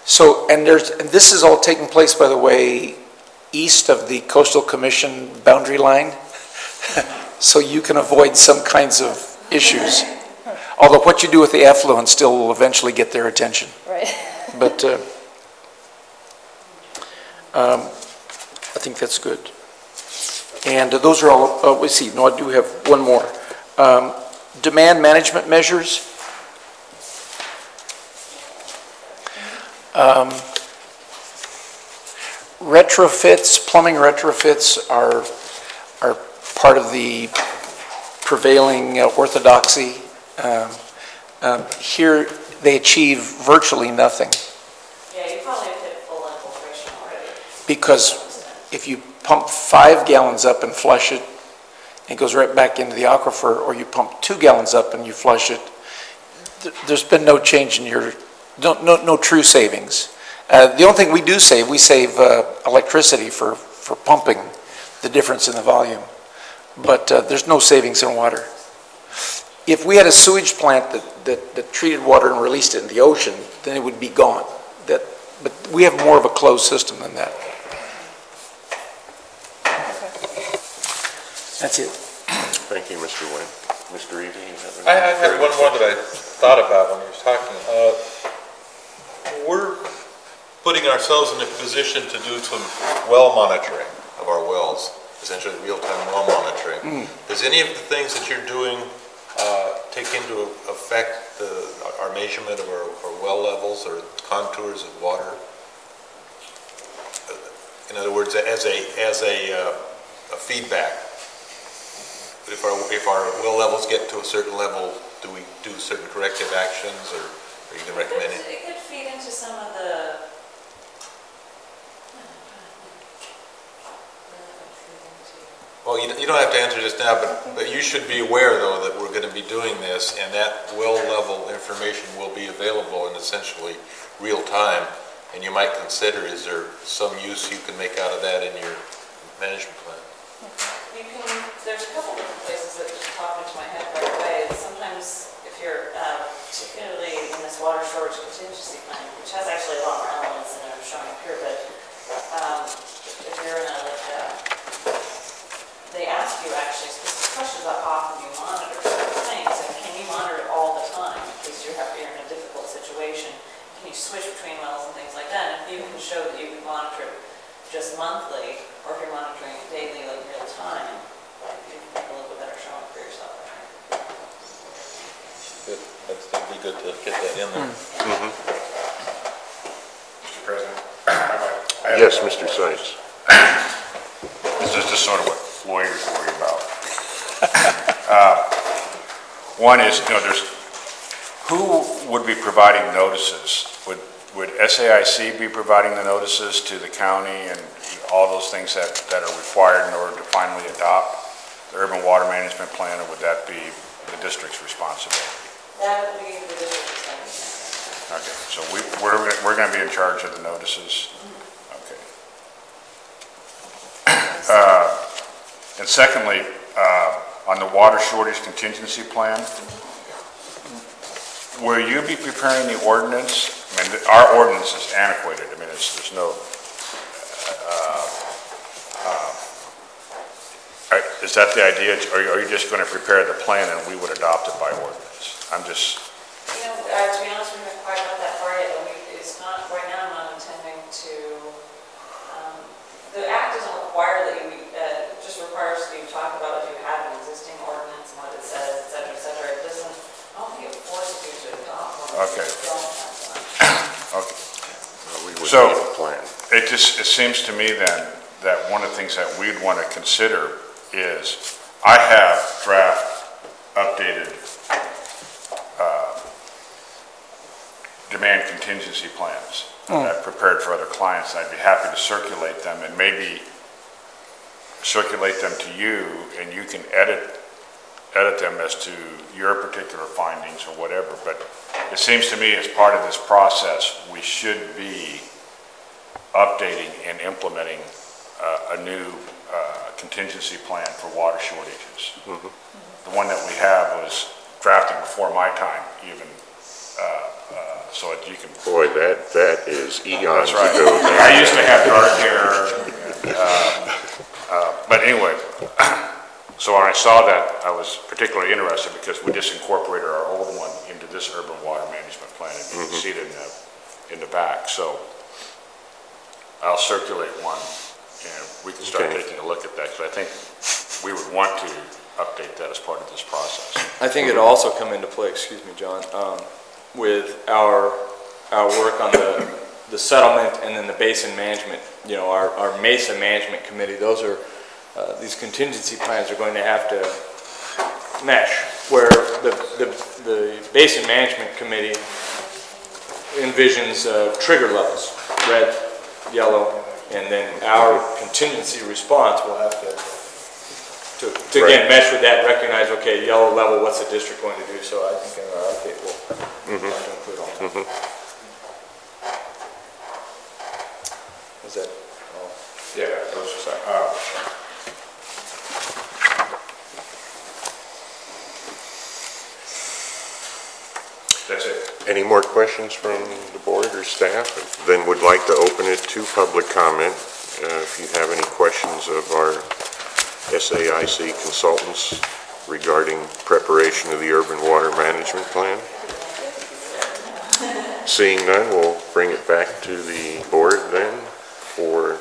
So, and there's, and this is all taking place, by the way, east of the Coastal Commission boundary line, so you can avoid some kinds of issues. Although what you do with the effluent still will eventually get their attention. Right. But uh, um, I think that's good. And uh, those are all, uh, let's see, no, I do have one more. Um, demand management measures. Um, retrofits, plumbing retrofits are, are part of the prevailing uh, orthodoxy. Um, um, here, they achieve virtually nothing. Yeah, you probably have hit full infiltration already. Because if you pump five gallons up and flush it, it goes right back into the aquifer, or you pump two gallons up and you flush it, th there's been no change in your, no, no, no true savings. Uh, the only thing we do save, we save uh, electricity for, for pumping, the difference in the volume. But uh, there's no savings in water. If we had a sewage plant that, that, that treated water and released it in the ocean, then it would be gone. That, but we have more of a closed system than that. That's it. Thank you, Mister Wynn. Mister Eby, you have any? I, I had one more that I thought about when you were talking. Uh, we're putting ourselves in a position to do some well monitoring of our wells, essentially real-time well monitoring. Mm. Does any of the things that you're doing uh, take into effect the, our measurement of our, our well levels or contours of water? In other words, as a as a, uh, a feedback. If our, if our well levels get to a certain level, do we do certain corrective actions, or are you going to recommend it? It could feed into some of the... Well, you, you don't have to answer this now, but, but you should be aware, though, that we're going to be doing this, and that well level information will be available in essentially real time, and you might consider, is there some use you can make out of that in your management plan? You can, there's a couple different places that just pop into my head right away. Sometimes if you're, uh, particularly in this water shortage contingency plan, which has actually a lot more elements than I'm showing up here, but um, if you're in a, like, uh, they ask you actually specific questions about how often you monitor certain things, and can you monitor it all the time because you're, you're in a difficult situation? Can you switch between wells and things like that? And if you can show that you can monitor it just monthly, or if you're monitoring it daily, like real time, you can make a little bit better showing for yourself. Good. That's, that'd be good to get that in there. Mm-hmm. Mister President? I have- Yes, Mister Sites. This is just sort of what lawyers worry about. uh, one is, you know, there's, who would be providing notices? Would Would S A I C be providing the notices to the county and all those things that, that are required in order to finally adopt the urban water management plan, or would that be the district's responsibility? That would be the district's responsibility. Okay, so we, we're, we're going to be in charge of the notices? Okay. Uh, and secondly, uh, on the water shortage contingency plan, will you be preparing the ordinance? I mean, our ordinance is antiquated. I mean, it's, there's no, uh, uh, is that the idea? Or are you just going to prepare the plan and we would adopt it by ordinance? I'm just... You know, uh, to be honest, we haven't quite got that far yet. We, it's not, right now I'm not intending to, um, the act doesn't require that you, uh, it just requires that you talk about if you have an existing ordinance and what it says, et cetera, et cetera. It doesn't, I don't think it forces you to adopt one. Okay. Okay. Well, we would So, need a plan. it just, it seems to me then that one of the things that we'd want to consider is, I have draft updated uh, demand contingency plans that I've prepared for other clients, and I'd be happy to circulate them and maybe circulate them to you, and you can edit edit them as to your particular findings or whatever. But it seems to me as part of this process, we should be updating and implementing uh, a new uh, contingency plan for water shortages. Mm-hmm. The one that we have was drafted before my time even uh, uh, so you can, Boy, that, that is eons that's right. ago. I used to have dark hair, uh, uh, but anyway, so when I saw that, I was particularly interested because we just incorporated our old one into this urban water management plan, and you can see it in the, in the back, so I'll circulate one, and we can start Okay. taking a look at that, because I think we would want to update that as part of this process. I think it'll also come into play, excuse me, John, um, with our, our work on the, the settlement and then the basin management, you know, our, our Mesa Management Committee, those are, uh, these contingency plans are going to have to mesh, where the, the, the Basin Management Committee envisions uh, trigger levels, red, yellow, and then our contingency response will have to To, to again mesh with that, recognize, okay, yellow level, what's the district going to do? So I think in our update we'll Mm-hmm. have to include all that. Mm-hmm. Is that all? Yeah, those are, uh, that's it. Any more questions from the board or staff? Then would like to open it to public comment. Uh, If you have any questions of our S A I C consultants regarding preparation of the urban water management plan. Seeing none, we'll bring it back to the board then for,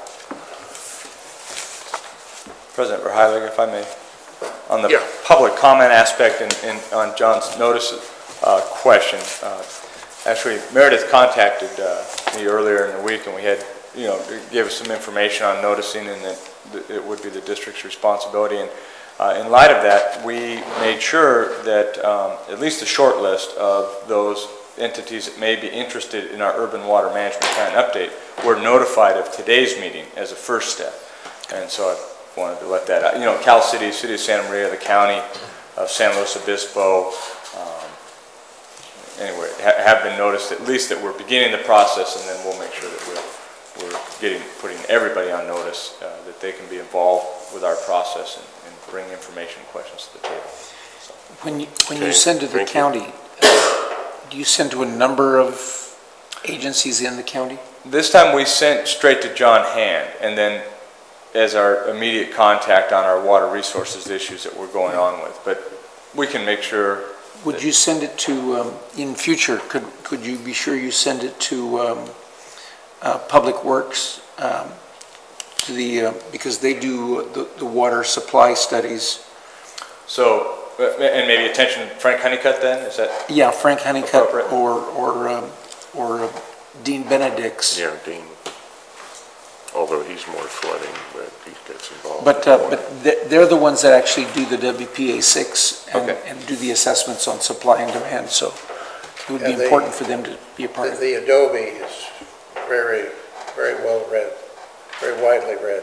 President Verheilig, if I may, on the Yeah. public comment aspect and, and on John's notice uh, question, uh, actually Meredith contacted uh, me earlier in the week, and we had, you know, gave us some information on noticing, and that it would be the district's responsibility. And uh, in light of that, we made sure that um, at least a short list of those entities that may be interested in our urban water management plan update were notified of today's meeting as a first step. And so I wanted to let that out. You know, Cal City, City of Santa Maria, the county of San Luis Obispo, um, anyway, ha have been noticed at least that we're beginning the process, and then we'll make sure that we're, we're getting, putting everybody on notice uh, that they can be involved with our process and, and bring information and questions to the table. So. When you, when Okay, you send to the thank you. county, uh, do you send to a number of agencies in the county? This time we sent straight to John Hand, and then as our immediate contact on our water resources issues that we're going on with. But we can make sure. Would you send it to, um, in future, could, could you be sure you send it to um, uh, Public Works, um, to the, uh, because they do the, the water supply studies? So, uh, and maybe attention Frank Honeycutt then, is that? Yeah, Frank Honeycutt Appropriate. or, or, um, or uh, Dean Benedict's. yeah, Dean. Although he's more flooding, but he gets involved. But, uh, but they- they're the ones that actually do the W P A six and, Okay. and do the assessments on supply and demand, so it would be Yeah, they- important for them to be a part The of it. the Adobe is very, very well read, very widely read.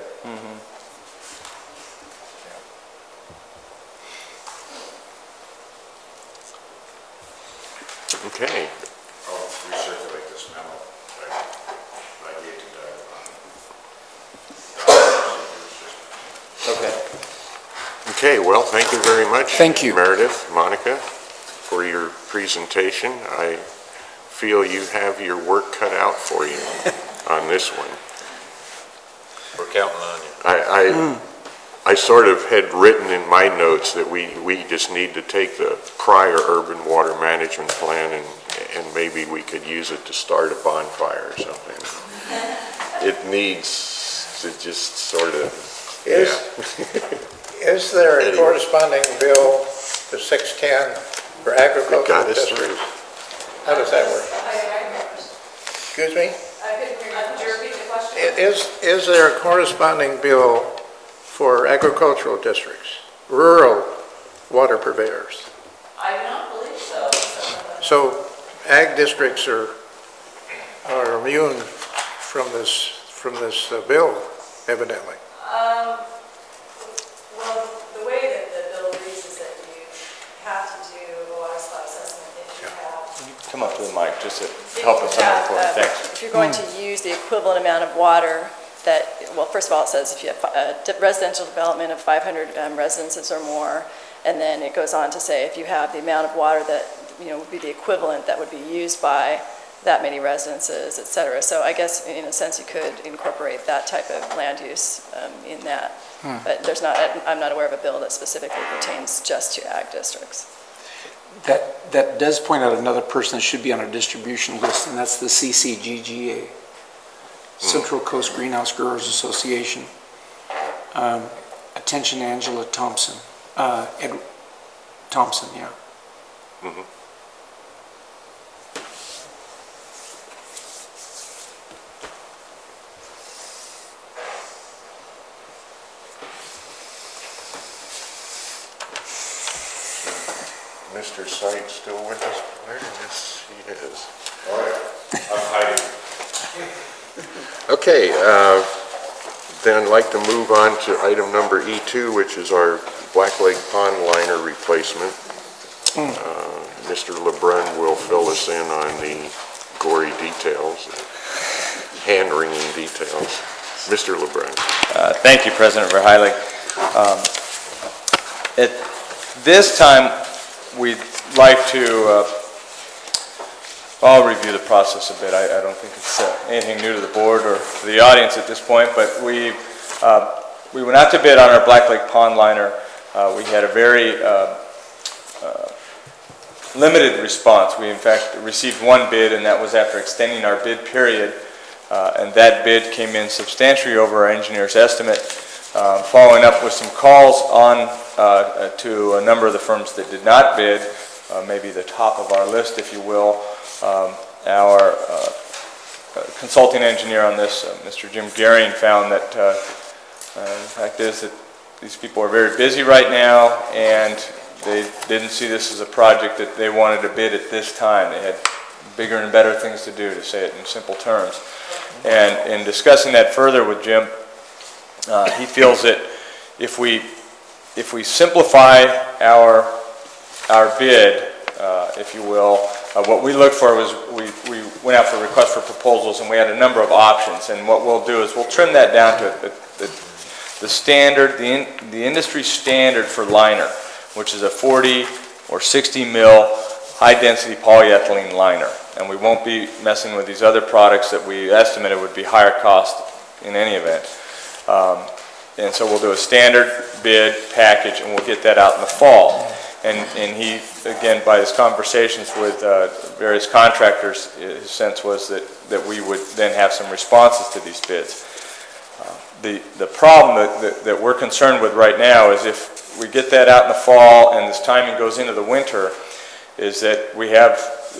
Okay, I'll recirculate this memo that I gave to Doug. Okay. okay, well, thank you very much. Thank you. Meredith, Monica, for your presentation. I feel you have your work cut out for you on this one. We're counting on you. I, I, I sort of had written in my notes that we, we just need to take the prior urban water management plan and, and maybe we could use it to start a bonfire or something. It needs to just sort of, Is, yeah. is there a Anyway. corresponding bill to six ten for It got agricultural us through. districts? How does that work? Excuse me? I couldn't hear, could you repeat the question? I- Is, is there a corresponding bill for agricultural districts, rural water purveyors? I do not believe so. So ag districts are, are immune from this, from this uh, bill, evidently. Um, well, the way that the bill reads is that you have to do a water supply assessment if you have. Come up to the mic just to help us on the recording. Uh, Thanks. If you're going to use the equivalent amount of water that, well, first of all, it says if you have a residential development of five hundred um, residences or more, and then it goes on to say if you have the amount of water that you know, would be the equivalent that would be used by that many residences, et cetera. So I guess in a sense you could incorporate that type of land use um, in that. Hmm. But there's not, I'm not aware of a bill that specifically pertains just to ag districts. That, that does point out another person that should be on our distribution list, and that's the C C G G A, Central Coast Greenhouse Growers Association. Um, attention Angela Thompson, uh, Ed Thompson, yeah. Mm-hmm. Mister Sight still with us, Blair? Yes, he is. All right, I'm hiding. Okay, uh, then I'd like to move on to item number E two, which is our Blackleg Pond liner replacement. Mm. Uh, Mister LeBrun will fill us in on the gory details, hand-wringing details. Mister LeBrun. Uh, thank you, President Verheilig. Um, at this time, we'd like to, uh, I'll review the process a bit. I, I don't think it's uh, anything new to the board or to the audience at this point, but we uh, we went out to bid on our Blackleg Pond liner. Uh, we had a very uh, uh, limited response. We in fact received one bid, and that was after extending our bid period, uh, and that bid came in substantially over our engineer's estimate. Uh, following up with some calls on uh, to a number of the firms that did not bid, uh, maybe the top of our list, if you will. Um, our uh, consulting engineer on this, uh, Mister Jim Gehring, found that uh, uh, the fact is that these people are very busy right now, and they didn't see this as a project that they wanted to bid at this time. They had bigger and better things to do, to say it in simple terms. And in discussing that further with Jim, Uh, he feels that if we if we simplify our our bid, uh, if you will, uh, what we looked for was we, we went out for requests for proposals, and we had a number of options. And what we'll do is we'll trim that down to the, the, the standard, the in, the industry standard for liner, which is a forty or sixty mil high density polyethylene liner. And we won't be messing with these other products that we estimated would be higher cost in any event. Um, and so we'll do a standard bid package, and we'll get that out in the fall. And, and he, again, by his conversations with uh, various contractors, his sense was that, that we would then have some responses to these bids. Uh, the, the problem that, that, that we're concerned with right now is if we get that out in the fall and this timing goes into the winter, is that we have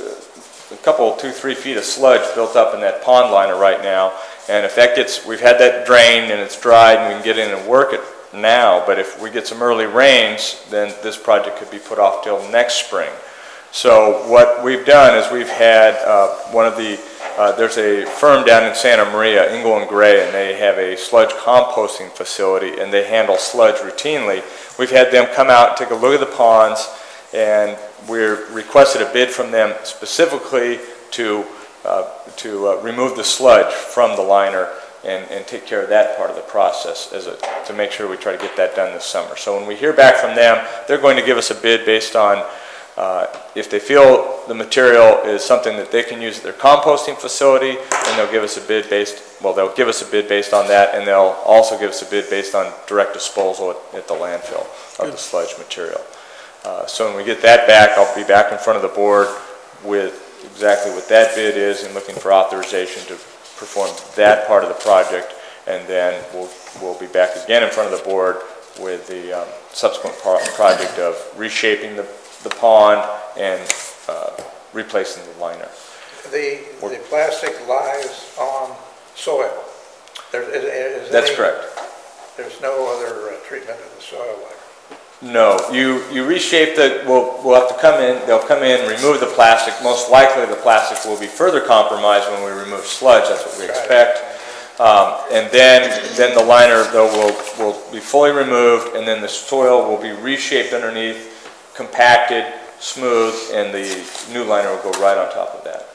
a couple, two, three feet of sludge built up in that pond liner right now. And if that gets, we've had that drained and it's dried and we can get in and work it now, but if we get some early rains, then this project could be put off till next spring. So what we've done is we've had uh, one of the, uh, there's a firm down in Santa Maria, Ingle and Gray, and they have a sludge composting facility, and they handle sludge routinely. We've had them come out and take a look at the ponds, and we're requested a bid from them specifically to Uh, to uh, remove the sludge from the liner and, and take care of that part of the process as a, to make sure we try to get that done this summer. So when we hear back from them, they're going to give us a bid based on uh, if they feel the material is something that they can use at their composting facility, then they'll give us a bid based, well, they'll give us a bid based on that, and they'll also give us a bid based on direct disposal at, at the landfill of the sludge material. Uh, so when we get that back, I'll be back in front of the board with exactly what that bid is and looking for authorization to perform that part of the project, and then we'll, we'll be back again in front of the board with the um, subsequent pro project of reshaping the, the pond and uh, replacing the liner. The, the plastic lies on soil. There, is, is That's any, correct. There's no other uh, treatment of the soil like No, you, you reshape the, we'll, we'll have to come in, they'll come in, remove the plastic. Most likely the plastic will be further compromised when we remove sludge, that's what we expect. Um, and then, then the liner though will, will be fully removed, and then the soil will be reshaped underneath, compacted, smooth, and the new liner will go right on top of that.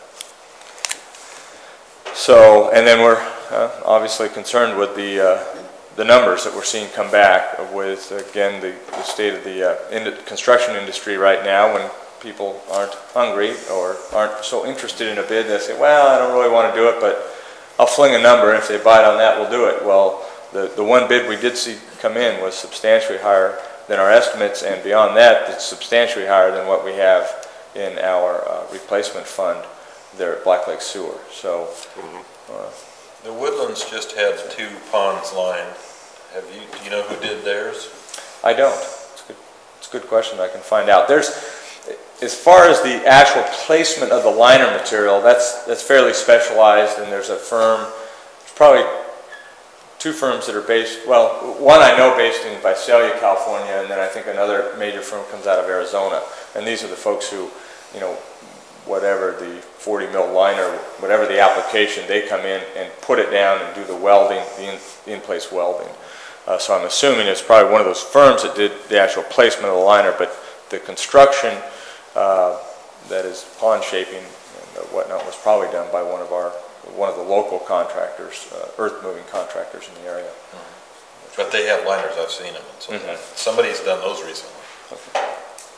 So, and then we're uh, obviously concerned with the uh, the numbers that we're seeing come back with, again, the, the state of the uh, in construction industry right now, when people aren't hungry or aren't so interested in a bid, they say, well, I don't really want to do it, but I'll fling a number, and if they bite on that, we'll do it. Well, the, the one bid we did see come in was substantially higher than our estimates, and beyond that, it's substantially higher than what we have in our uh, replacement fund there at Black Lake Sewer. So, uh, The Woodlands just had two ponds lined. Have you, do you know who did theirs? I don't. It's a good, it's a good question. I can find out. There's, as far as the actual placement of the liner material, that's that's fairly specialized, and there's a firm, there's probably two firms that are based, well, one I know based in Visalia, California, and then I think another major firm comes out of Arizona. And these are the folks who, you know, whatever the forty mil liner, whatever the application, they come in and put it down and do the welding, the in, in-place welding. Uh, so I'm assuming it's probably one of those firms that did the actual placement of the liner, but the construction uh, that is pond shaping and whatnot was probably done by one of our, one of the local contractors, uh, earth moving contractors in the area. Mm-hmm. But they have liners, I've seen them. And so mm-hmm. Somebody's done those recently. Okay.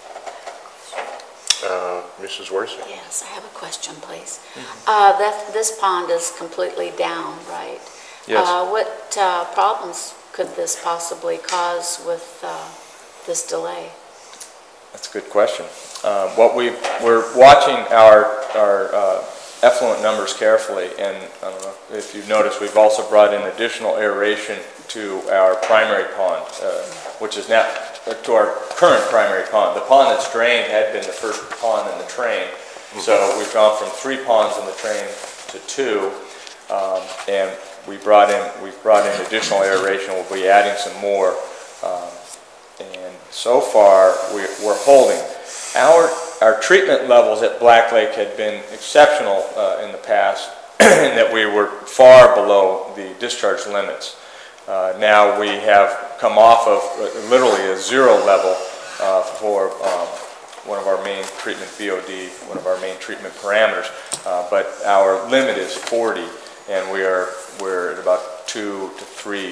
Uh, Missus Worcester? Yes, I have a question, please. Mm-hmm. uh, that, this pond is completely down, right? Yes. Uh, what uh, problems could this possibly cause with uh, this delay? That's a good question. Uh, what we we're watching our our uh, effluent numbers carefully, and I don't know if you've noticed, we've also brought in additional aeration to our primary pond, uh, which is now to our current primary pond. The pond that's drained had been the first pond in the train, mm-hmm. so we've gone from three ponds in the train to two, um, and we brought in we've brought in additional aeration. We'll be adding some more, um, and so far we, we're holding. Our our treatment levels at Black Lake had been exceptional uh, in the past, in that we were far below the discharge limits. Uh, now we have come off of uh, literally a zero level uh, for um, one of our main treatment B O D, one of our main treatment parameters, uh, but our limit is forty, and we are we're at about two to three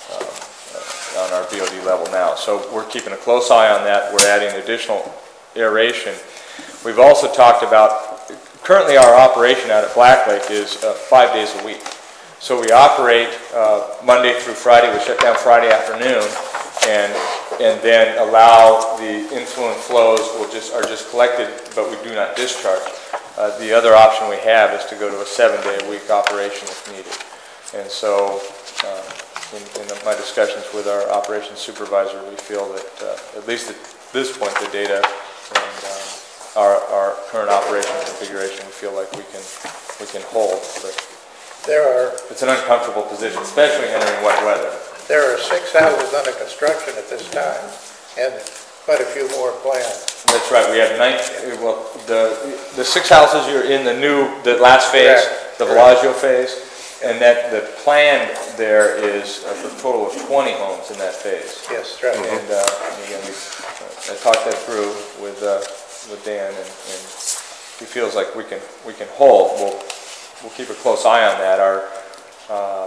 uh, on our B O D level now. So we're keeping a close eye on that. We're adding additional aeration. We've also talked about, currently our operation out at Black Lake is uh, five days a week. So we operate uh, Monday through Friday. We shut down Friday afternoon, and and then allow the influent flows will just are just collected, but we do not discharge. Uh, the other option we have is to go to a seven-day-a-week operation if needed. And so, uh, in, in my discussions with our operations supervisor, we feel that uh, at least at this point, the data and um, our our current operation configuration, we feel like we can we can hold. But There are, it's an uncomfortable position, especially entering wet weather. there are six houses under construction at this time, and quite a few more planned. That's right. We have nine. Well, the the six houses you're in the new, the last phase, Correct. the Bellagio phase, and that the plan there is uh, for a total of twenty homes in that phase. Yes, right. And, uh, and again, we, uh, I talked that through with uh, with Dan, and, and he feels like we can we can hold. We'll we'll keep a close eye on that. Our uh,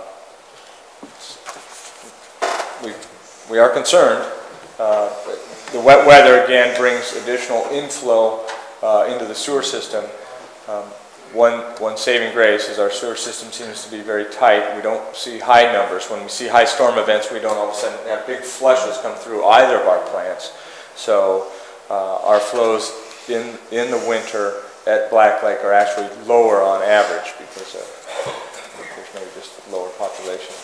we we are concerned. Uh, the wet weather again brings additional inflow uh, into the sewer system. Um, One, one saving grace is our sewer system seems to be very tight. We don't see high numbers. When we see high storm events, we don't all of a sudden have big flushes come through either of our plants. So uh, our flows in, in the winter at Black Lake are actually lower on average because of, there's maybe just lower population.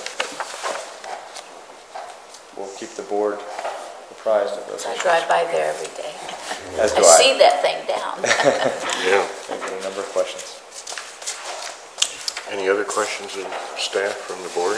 We'll keep the board apprised of those I issues. drive by there every day. As do I I. see that thing down. Yeah. I've got a number of questions. Any other questions of staff from the board?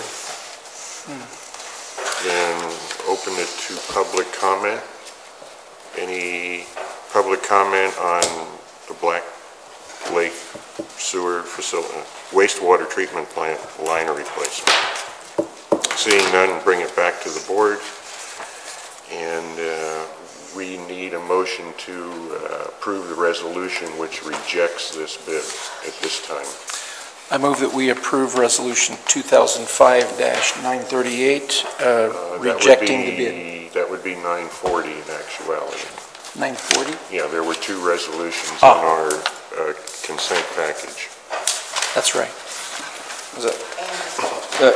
Then open it to public comment. Any public comment on the Black Lake sewer facility, wastewater treatment plant liner replacement? Seeing none, bring it back to the board. And uh, we need a motion to uh, approve the resolution which rejects this bid at this time. I move that we approve Resolution two thousand five dash nine thirty-eight, uh, Uh, that would rejecting be- the bid. That would be nine forty in actuality. nine forty? Yeah, there were two resolutions Ah. on our uh, consent package. That's right. Was it- the-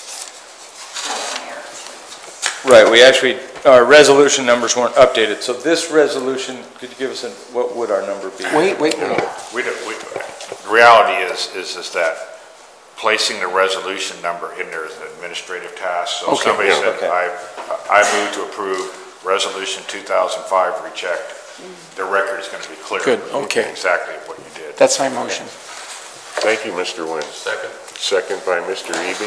Right, we actually, our resolution numbers weren't updated, so this resolution, could you give us, a what would our number be? Wait, wait, wait. We, do- we, the reality is, is, is that placing the resolution number in there is an administrative task. So if Okay. somebody Yeah. said, Okay. I, I move to approve resolution two thousand five rechecked, the record is going to be clear. Good, okay. Exactly what you did. That's my motion. Thank you, Mister Nguyen. Second. Second by Mister Eby.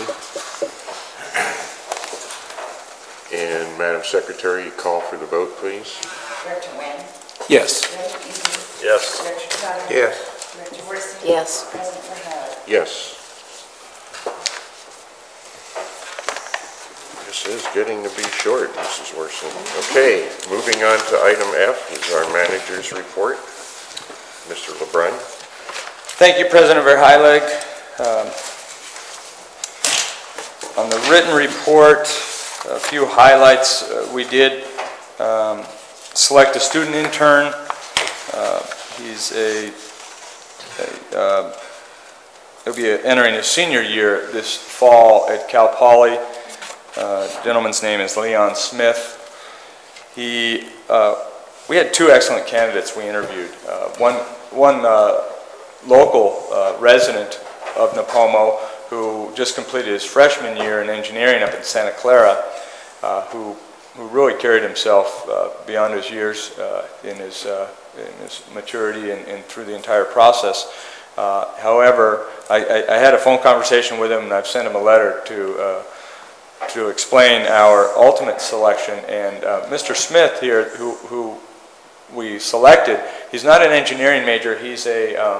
And Madam Secretary, you call for the vote, please. Director Nguyen. Yes. Director Eady. Yes. Director Cotton. Yes. Director Worsney. Yes. President Verheilen. Yes. This is getting to be short, Missus Worson. Okay, moving on to item F is our manager's report. Mister LeBrun. Thank you, President Verheilig. Um, On the written report, a few highlights. Uh, We did um, select a student intern. Uh, He's a, a, uh, he'll be entering his senior year this fall at Cal Poly. Uh, the gentleman's name is Leon Smith. He, uh, we had two excellent candidates we interviewed. Uh, one, one uh, local uh, resident of Napomo who just completed his freshman year in engineering up in Santa Clara, uh, who, who really carried himself uh, beyond his years uh, in, his, uh, in his maturity and, and through the entire process. Uh, however, I, I, I had a phone conversation with him, and I've sent him a letter to uh, to explain our ultimate selection. And uh, Mister Smith here, who, who we selected, he's not an engineering major. He's a, um,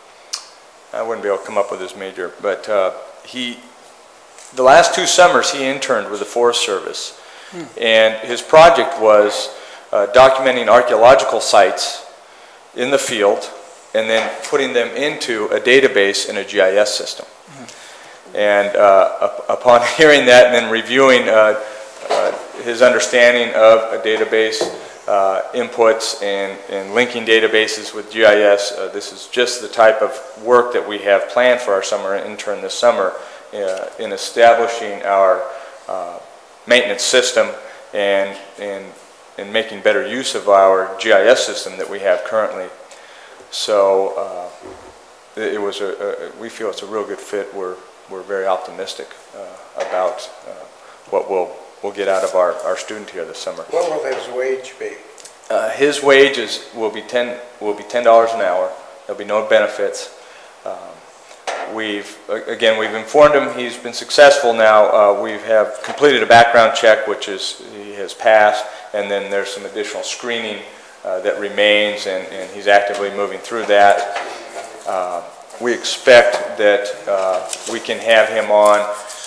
I wouldn't be able to come up with his major, but uh, he, the last two summers he interned with the Forest Service. Hmm. And his project was uh, documenting archaeological sites in the field and then putting them into a database in a G I S system. And uh, up, upon hearing that and then reviewing uh, uh, his understanding of a database uh, inputs and, and linking databases with G I S, uh, this is just the type of work that we have planned for our summer intern this summer uh, in establishing our uh, maintenance system and, and, and making better use of our G I S system that we have currently. So uh, it was a, a, we feel it's a real good fit. We're We're very optimistic uh, about uh, what we'll, we'll get out of our, our student here this summer. What will his wage be? Uh, his wages will be ten will be ten dollars an hour. There'll be no benefits. Um, we've again we've informed him he's been successful now. Uh, we have completed a background check, which is he has passed, and then there's some additional screening uh, that remains, and, and he's actively moving through that. Uh, We expect that uh, we can have him on,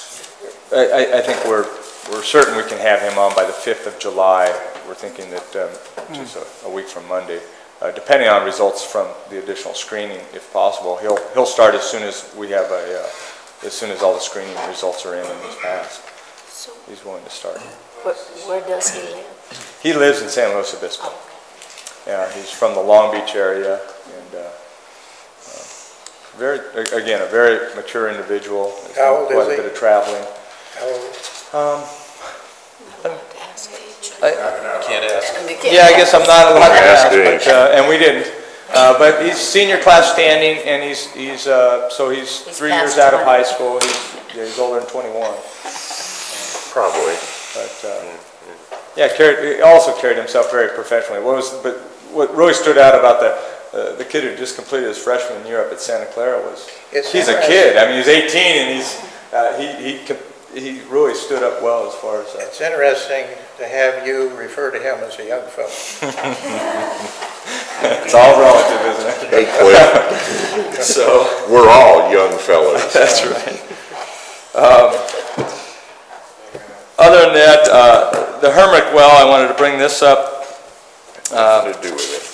I, I think we're, we're certain we can have him on by the fifth of July. We're thinking that, um, which is a, a week from Monday, uh, depending on results from the additional screening, if possible. He'll, he'll start as soon as we have a, uh, as soon as all the screening results are in and he's passed. So He's willing to start. where, where does he live? He lives in San Luis Obispo. Yeah, he's from the Long Beach area, and uh, uh, very, again, a very mature individual. He's How done old quite is a he? bit of traveling. How old? Um, Not allowed to ask age. I, Can't ask. yeah, I guess I'm not allowed to Ask ask, age. but, uh, and we didn't. Uh, but he's senior class standing, and he's he's uh, so he's, He's three past years out of twenty. high school. He's yeah, he's older than twenty-one. Probably. But uh, yeah, carried, he also carried himself very professionally. What was but what really stood out about the uh, the kid who just completed his freshman year up at Santa Clara was It's he's a interesting. kid. I mean, he's eighteen, and he's uh, he he com- he really stood up well as far as. Uh, It's interesting to have you refer to him as a young fellow. it's all relative, isn't it? Hey, Cliff, So. we're all young fellows. That's right. Um, other than that, uh, the Hermic well, I wanted to bring this up. Nothing to do with it.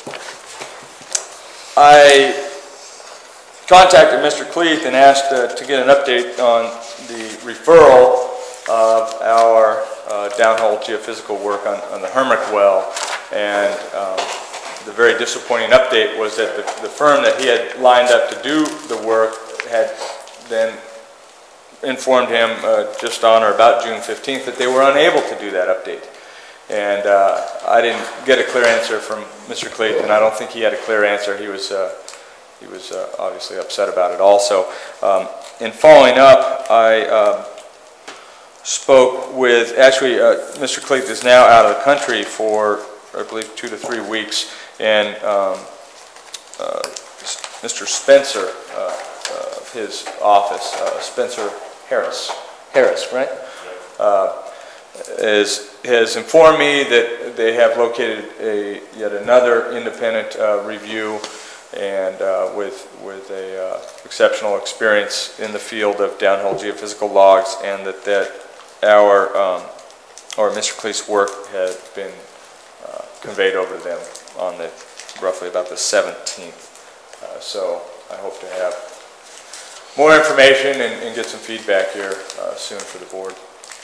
I contacted Mister Cleeth and asked uh, to get an update on the referral of our uh, downhole geophysical work on, on the Hermic well. And um, the very disappointing update was that the, the firm that he had lined up to do the work had then informed him uh, just on or about June fifteenth that they were unable to do that update. And uh, I didn't get a clear answer from Mister Clayton. I don't think he had a clear answer. He was, uh, he was uh, obviously upset about it also. Um, in following up, I uh, spoke with, actually, uh, Mister Clayton is now out of the country for, I believe, two to three weeks, and um, uh, Mister Spencer, uh, uh, of his office, uh, Spencer Harris, Harris, right? Uh, is, has informed me that they have located a yet another independent uh, review, and uh, with with a uh, exceptional experience in the field of downhole geophysical logs, and that that our um, or Mister Cleese's work had been uh, conveyed over to them on the roughly about the seventeenth. Uh, so I hope to have more information and, and get some feedback here uh, soon for the board.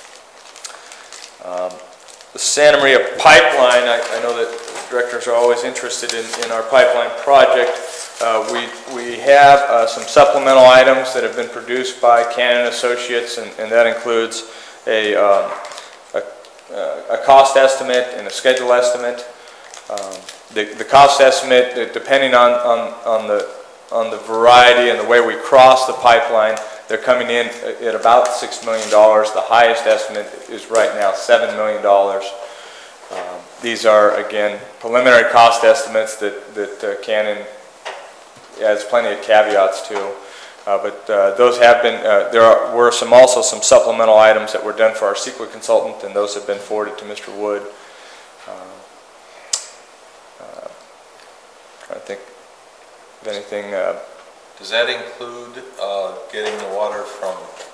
Um, the Santa Maria pipeline, I, I know that directors are always interested in, in our pipeline project. Uh, we, we have uh, some supplemental items that have been produced by Cannon Associates, and, and that includes a, um, a, a cost estimate and a schedule estimate. Um, the, the cost estimate, depending on, on, on, the, on the variety and the way we cross the pipeline, they're coming in at about six million dollars. The highest estimate is right now seven million dollars. Um, these are, again, preliminary cost estimates that, that uh, Cannon has plenty of caveats to. Uh, but uh, those have been, uh, there are, were some also some supplemental items that were done for our C E Q A consultant, and those have been forwarded to Mister Wood. Um, uh, trying to think of anything. Uh, Does that include uh, getting the water from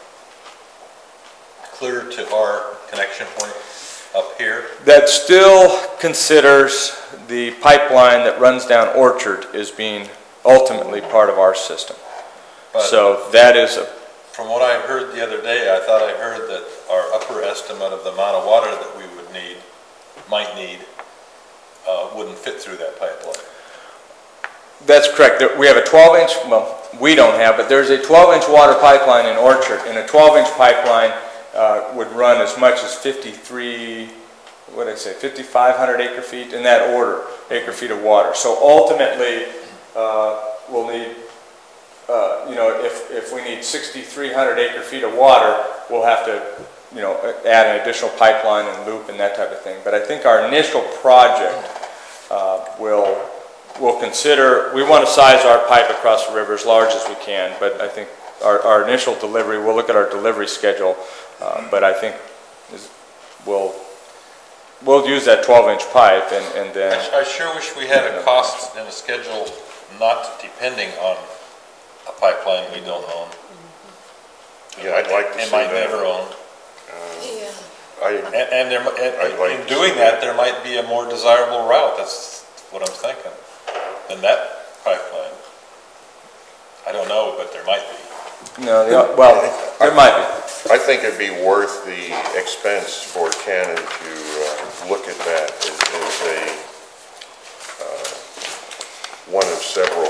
clear to our connection point up here? That still considers the pipeline that runs down Orchard as being ultimately part of our system. But so that is a... From what I heard the other day, I thought I heard that our upper estimate of the amount of water that we would need, might need, uh, wouldn't fit through that pipeline. That's correct. We have a twelve inch, well, we don't have, but there's a twelve inch water pipeline in Orchard, and a twelve inch pipeline uh, would run as much as fifty-three, what did I say, fifty-five hundred acre feet, in that order, acre feet of water. So ultimately, uh, we'll need, uh, you know, if, if we need sixty-three hundred acre feet of water, we'll have to, you know, add an additional pipeline and loop and that type of thing. But I think our initial project uh, will... We'll consider, we want to size our pipe across the river as large as we can, but I think our, our initial delivery, we'll look at our delivery schedule, uh, but I think is, we'll, we'll use that twelve inch pipe, and, and then... I, I sure wish we had a cost and a schedule not depending on a pipeline we don't own. Yeah, I'd like to and see might that. never own. Uh, Yeah. I, And, and there, and like in to doing see that, that. there might be a more desirable route. That's what I'm thinking. Than that pipeline. I don't know, but there might be. No, the, well, there might be. I think it'd be worth the expense for Cannon to uh, look at that as, as a, uh, one of several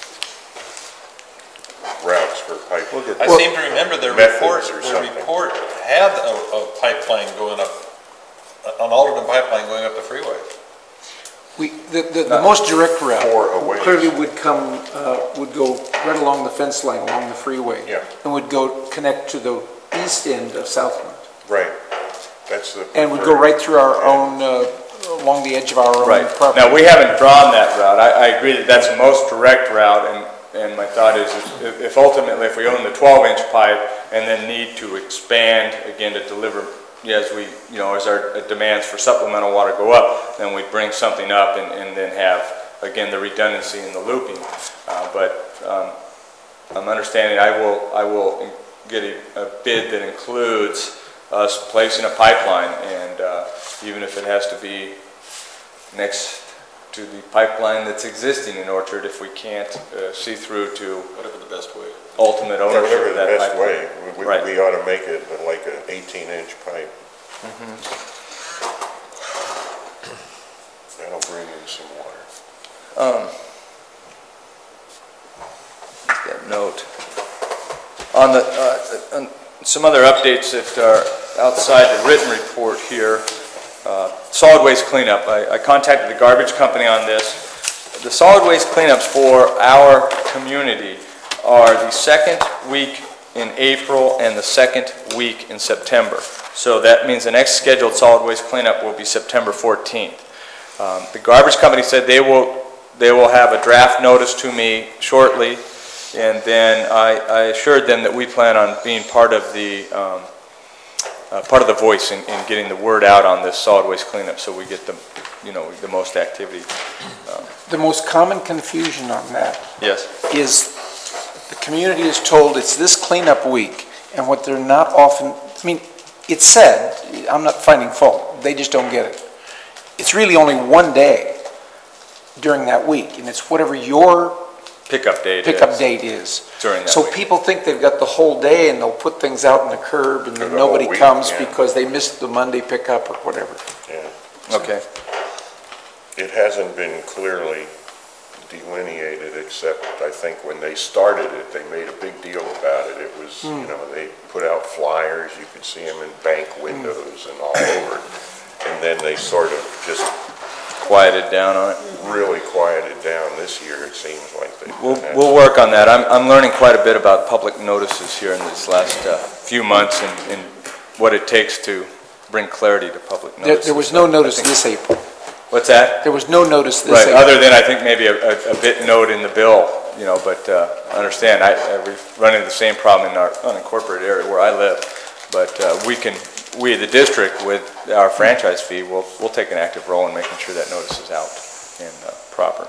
routes for pipe. We'll get I well, seem to remember their methods report, or their something. report had a, a pipeline going up, an alternate pipeline going up the freeway. We, the, the, the most direct route Or a ways. clearly would come, uh, would go right along the fence line, along the freeway. Yeah. And would go connect to the east end of Southland. Right. That's the. And would go right through our own, uh, along the edge of our own Right. property. Now, we haven't drawn that route. I, I agree that that's the most direct route, and, and my thought is if, if ultimately, if we own the twelve inch pipe and then need to expand, again, to deliver, as we, you know, as our demands for supplemental water go up, then we bring something up and, and then have, again, the redundancy in the looping. Uh, but um, I'm understanding I will, I will get a, a bid that includes us placing a pipeline, and uh, even if it has to be next to the pipeline that's existing in Orchard, if we can't uh, see through to Whatever the best way. ultimate Yeah, ownership whatever of the that best pipeline. way. We, we, Right. we ought to make it like an eighteen inch pipe. Mm-hmm. That'll bring in some water. Um, that note. On the, uh, on some other updates that are outside the written report here, uh, solid waste cleanup. I, I contacted the garbage company on this. The solid waste cleanups for our community are the second week in April and the second week in September. So that means the next scheduled solid waste cleanup will be September fourteenth. Um, the garbage company said they will they will have a draft notice to me shortly, and then I, I assured them that we plan on being part of the um, uh, part of the voice in, in getting the word out on this solid waste cleanup, so we get the you know the most activity. Um, The most common confusion on that yes. is the community is told it's this cleanup week, and what they're not often, I mean, it's said, I'm not finding fault, they just don't get it. It's really only one day during that week, and it's whatever your Pickup date pickup is date is. during that So week. people think they've got the whole day, and they'll put things out in the curb, and For then the whole nobody week, comes yeah. because they missed the Monday pickup or whatever. Yeah. Okay. It hasn't been clearly delineated, except I think when they started it, they made a big deal about it. It was, you know, they put out flyers, you could see them in bank windows and all over. And then they sort of just Quieted down on it. really quieted down. This year, it seems like they've We'll, done that. we'll work on that. I'm, I'm learning quite a bit about public notices here in this last uh, few months and, and what it takes to bring clarity to public There, notices. there was no I notice think- this April. What's that? There was no notice this Right, April. other than I think maybe a, a, a bit note in the bill, you know, but uh, understand, I, I run into the same problem in our unincorporated area where I live, but uh, we can, we, the district, with our franchise fee, will we'll take an active role in making sure that notice is out and uh, proper.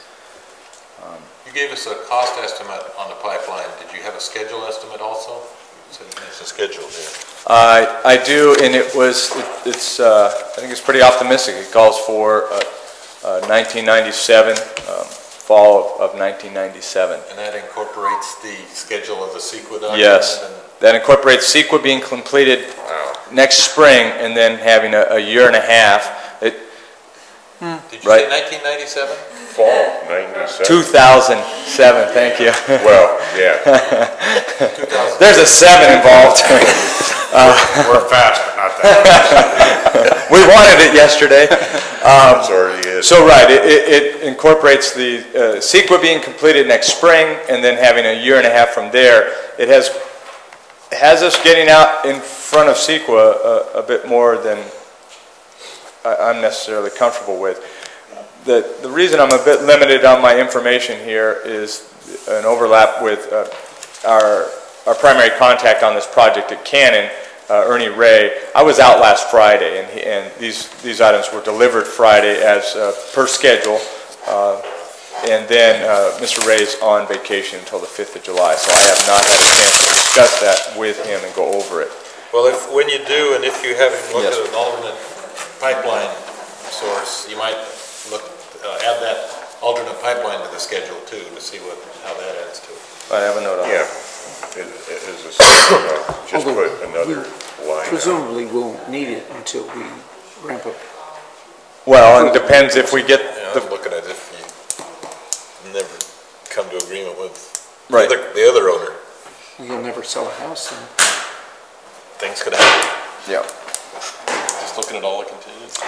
You gave us a cost estimate on the pipeline. Did you have a schedule estimate also? You said it's a schedule here. I I do, and it was, it, it's, uh, I think it's pretty optimistic. It calls for uh, uh, nineteen ninety-seven, um, fall of, of nineteen ninety-seven. And that incorporates the schedule of the CEQA document? Yes, and- that incorporates CEQA being completed next spring and then having a, a year and a half. It, Did you Right. say nineteen ninety-seven? Fall ninety-seven. two thousand seven, thank you. Well, yeah, There's a seven involved. We're fast, but not that. We wanted it yesterday. it's already is. So, right, it, it it incorporates the uh, CEQA being completed next spring and then having a year and a half from there. It has has us getting out in front of CEQA a, a bit more than I, I'm necessarily comfortable with. The, the reason I'm a bit limited on my information here is an overlap with uh, our, our primary contact on this project at Cannon, uh, Ernie Ray. I was out last Friday, and, he, and these, these items were delivered Friday as uh, per schedule. Uh, and then uh, Mister Ray's on vacation until the fifth of July, so I have not had a chance to discuss that with him and go over it. Well, if, when you do, and if you haven't looked Yes. at an alternate pipeline source, you might look, uh, add that alternate pipeline to the schedule too, to see what, how that adds to it. I have a note on Yeah, it. it, it is a, uh, just Although put another line out. Presumably won't need it until we ramp up. Well, it depends if we get Yeah, I the was looking at if you never come to agreement with the Right. other, the other owner, You'll never sell a house then. things could happen. yeah. Just looking at all the contingencies.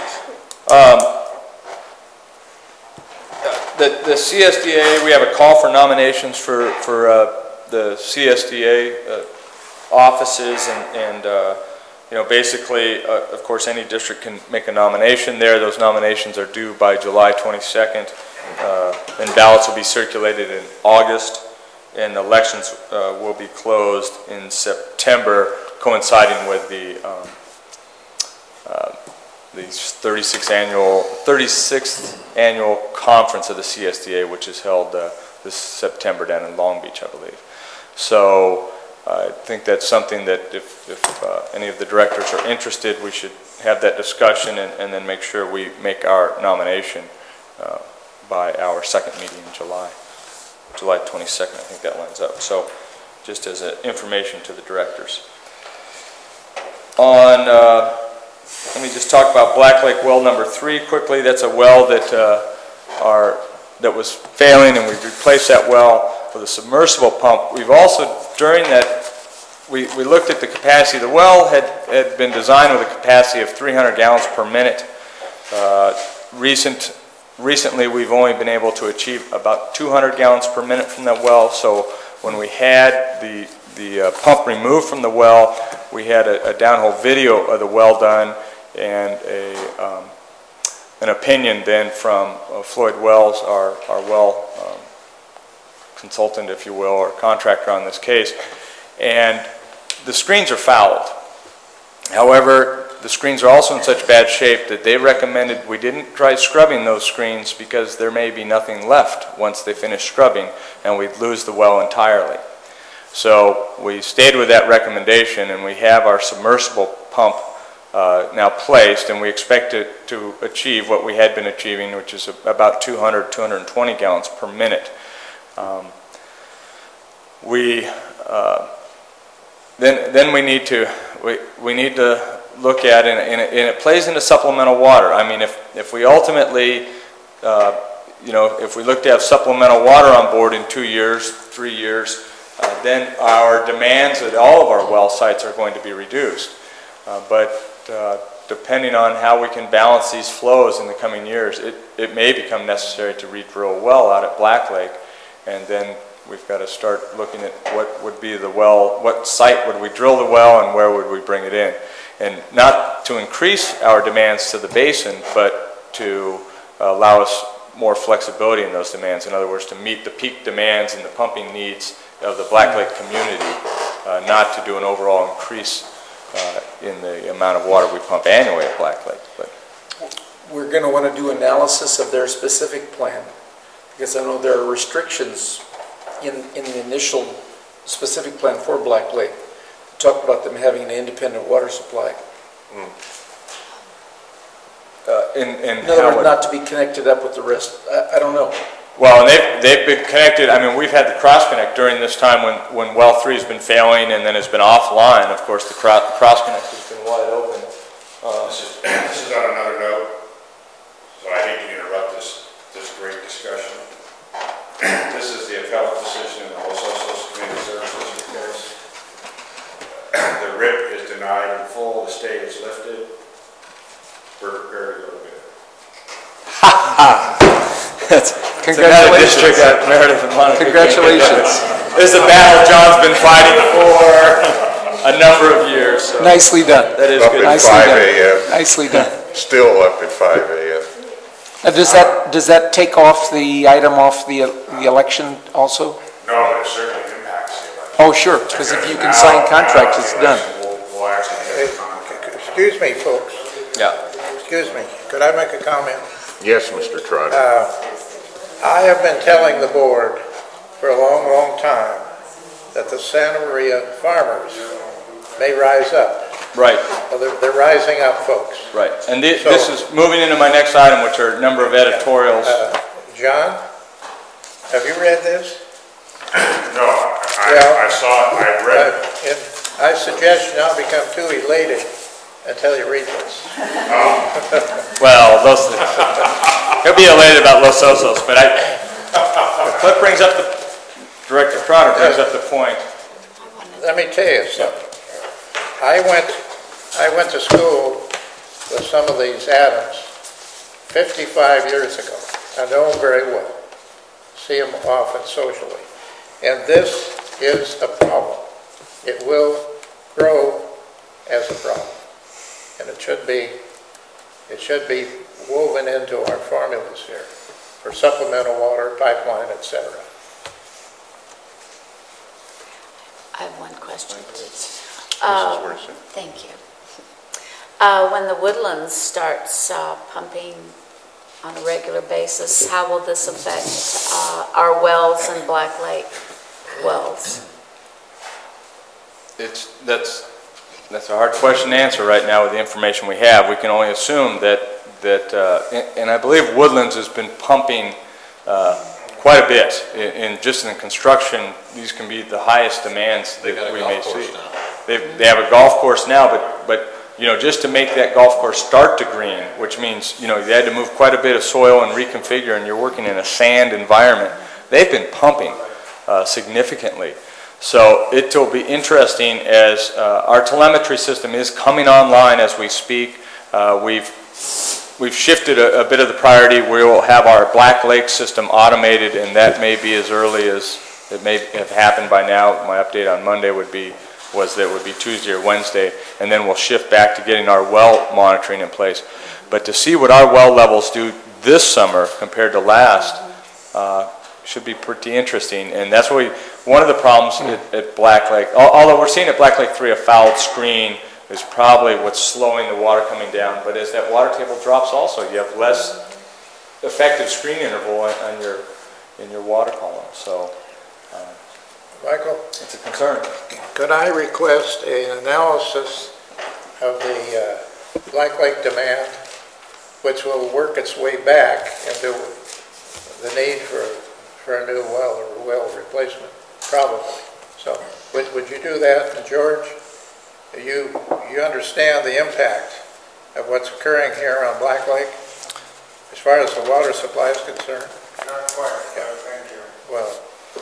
The, the C S D A, we have a call for nominations for, for uh, the C S D A uh, offices and, and uh, you know, basically, uh, of course, any district can make a nomination there. Those nominations are due by July twenty-second. Uh, and ballots will be circulated in August, and elections uh, will be closed in September, coinciding with the um, uh, the thirty-sixth annual thirty-sixth annual conference of the C S D A, which is held uh, this September down in Long Beach, I believe. So uh, I think that's something that if, if uh, any of the directors are interested, we should have that discussion and, and then make sure we make our nomination uh, by our second meeting in July. July twenty-second, I think that lines up. So just as an information to the directors. On uh, Let me just talk about Black Lake well number three quickly. That's a well that uh, our that was failing, and we replaced that well with a submersible pump. We've also, during that, we, we looked at the capacity. The well had, had been designed with a capacity of three hundred gallons per minute. Uh, recent, recently, we've only been able to achieve about two hundred gallons per minute from that well. So when we had the, the uh, pump removed from the well, we had a, a downhole video of the well done and a, um, an opinion then from uh, Floyd Wells, our, our well um, consultant, if you will, or contractor on this case. And the screens are fouled. However, the screens are also in such bad shape that they recommended we didn't try scrubbing those screens because there may be nothing left once they finish scrubbing and we'd lose the well entirely. So we stayed with that recommendation, and we have our submersible pump uh, now placed, and we expect it to achieve what we had been achieving, which is about two hundred, two hundred twenty gallons per minute. Um, we uh, then then we need to we, we need to look at, and, and, it, and it plays into supplemental water. I mean, if if we ultimately uh, you know if we look to have supplemental water on board in two years, three years. Uh, then our demands at all of our well sites are going to be reduced. Uh, but uh, depending on how we can balance these flows in the coming years, it, it may become necessary to re-drill a well out at Black Lake, and then we've got to start looking at what would be the well, what site would we drill the well and where would we bring it in. And not to increase our demands to the basin, but to allow us more flexibility in those demands. In other words, to meet the peak demands and the pumping needs of the Black Lake community, uh, not to do an overall increase uh, in the amount of water we pump annually at Black Lake. But we're going to want to do analysis of their specific plan, because I know there are restrictions in, in the initial specific plan for Black Lake. Talk about them having an independent water supply. Mm. Uh, in, in, in other words, not to be connected up with the rest. I, I don't know. Well, and they've, they've been connected. I mean, we've had the cross-connect during this time when, when well three has been failing and then has been offline. Of course, the cross-connect has been wide open. Uh, this, is, this is on another note, so I hate to interrupt this, this great discussion. This is the appellate decision in the Los Osos Community Services case. The writ is denied in full, the stay is lifted. We're prepared to go to bid. That's congratulations. District at Meredith and Monica. Congratulations. This is a battle John's been fighting for a number of years. So nicely done. That is up good. At Nicely five done. A M Nicely done. Still up at five A M Now, does that does that take off the item off the the election also? No, but it certainly impacts the election. Oh, sure. Because if you can sign contracts, it's done. We'll, we'll actually get a contract. Excuse me, folks. Yeah. Excuse me. Could I make a comment? Yes, Mister Trotter. Uh, I have been telling the board for a long, long time that the Santa Maria farmers may rise up. Right. Well, they're, they're rising up, folks. Right. And this, So- this is moving into my next item, which are a number of editorials. Uh, John, have you read this? No, I, Well, I saw it, I read it. Uh, and I suggest you not become too elated until you read this. Well, Los, he'll be elated about Los Osos, but I, the clip brings up the, Director Trotter brings up the point. Let me tell you something. I went, I went to school with some of these Adams fifty-five years ago. I know them very well. See them often socially. And this is a problem. It will grow as a problem. And it should be, it should be woven into our formulas here for supplemental water, pipeline, et cetera. I have one question. Missus Uh, Worthing. Thank you. Uh, When the Woodlands starts uh, pumping on a regular basis, how will this affect uh, our wells and Black Lake wells? It's, that's, that's a hard question to answer right now with the information we have. We can only assume that, that uh, and, and I believe Woodlands has been pumping uh, quite a bit. In, in just in construction, these can be the highest demands that They've got a we golf may course see. now. They've, they have a golf course now, but, but you know, just to make that golf course start to green, which means, you know, you had to move quite a bit of soil and reconfigure, and you're working in a sand environment. They've been pumping uh, significantly. So it will be interesting as uh, our telemetry system is coming online as we speak. Uh, we've we've shifted a, a bit of the priority. We will have our Black Lake system automated, and that may be as early as it may have happened by now. My update on Monday would be was that it would be Tuesday or Wednesday, and then we'll shift back to getting our well monitoring in place. But to see what our well levels do this summer compared to last uh, should be pretty interesting, and that's what we. One of the problems at, at Black Lake, although we're seeing at Black Lake three a fouled screen, is probably what's slowing the water coming down. But as that water table drops also, you have less effective screen interval on your, in your water column. So, uh, Michael? It's a concern. Could I request an analysis of the uh, Black Lake demand, which will work its way back into the need for, for a new well or well replacement? Probably. So, would, would you do that, George? You, you understand the impact of what's occurring here on Black Lake as far as the water supply is concerned? Not quite, yeah. uh, thank you. Well,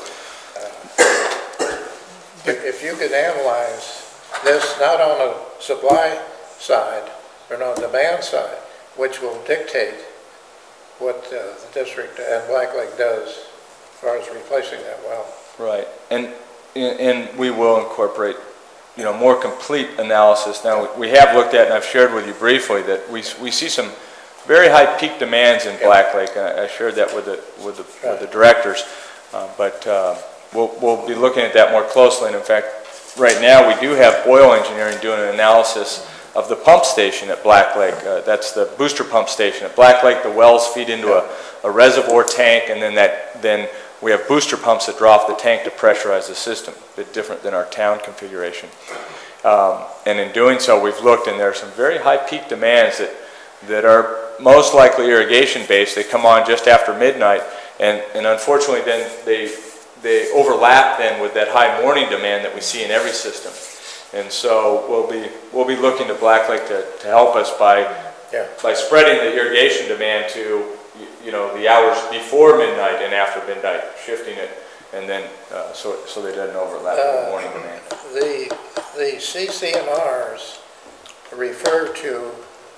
uh, if, if you could analyze this not on the supply side or on the demand side, which will dictate what uh, the district and Black Lake does as far as replacing that well. Right, and and we will incorporate, you know, more complete analysis. Now, we have looked at, and I've shared with you briefly, that we we see some very high peak demands in Black Lake. I shared that with the with the right. with the directors, uh, but uh, we'll we'll be looking at that more closely. And in fact, right now we do have oil engineering doing an analysis of the pump station at Black Lake. Uh, that's the booster pump station at Black Lake. The wells feed into a, a reservoir tank, and then that then. We have booster pumps that draw off the tank to pressurize the system, a bit different than our town configuration. Um, and in doing so, we've looked, and there are some very high peak demands that, that are most likely irrigation based. They come on just after midnight, and, and unfortunately then they, they overlap then with that high morning demand that we see in every system. And so we'll be, we'll be looking to Black Lake to, to help us by, yeah. by spreading the irrigation demand to you know, the hours before midnight and after midnight, shifting it, and then uh, so so they doesn't overlap with uh, the morning demand. The the C C N Rs refer to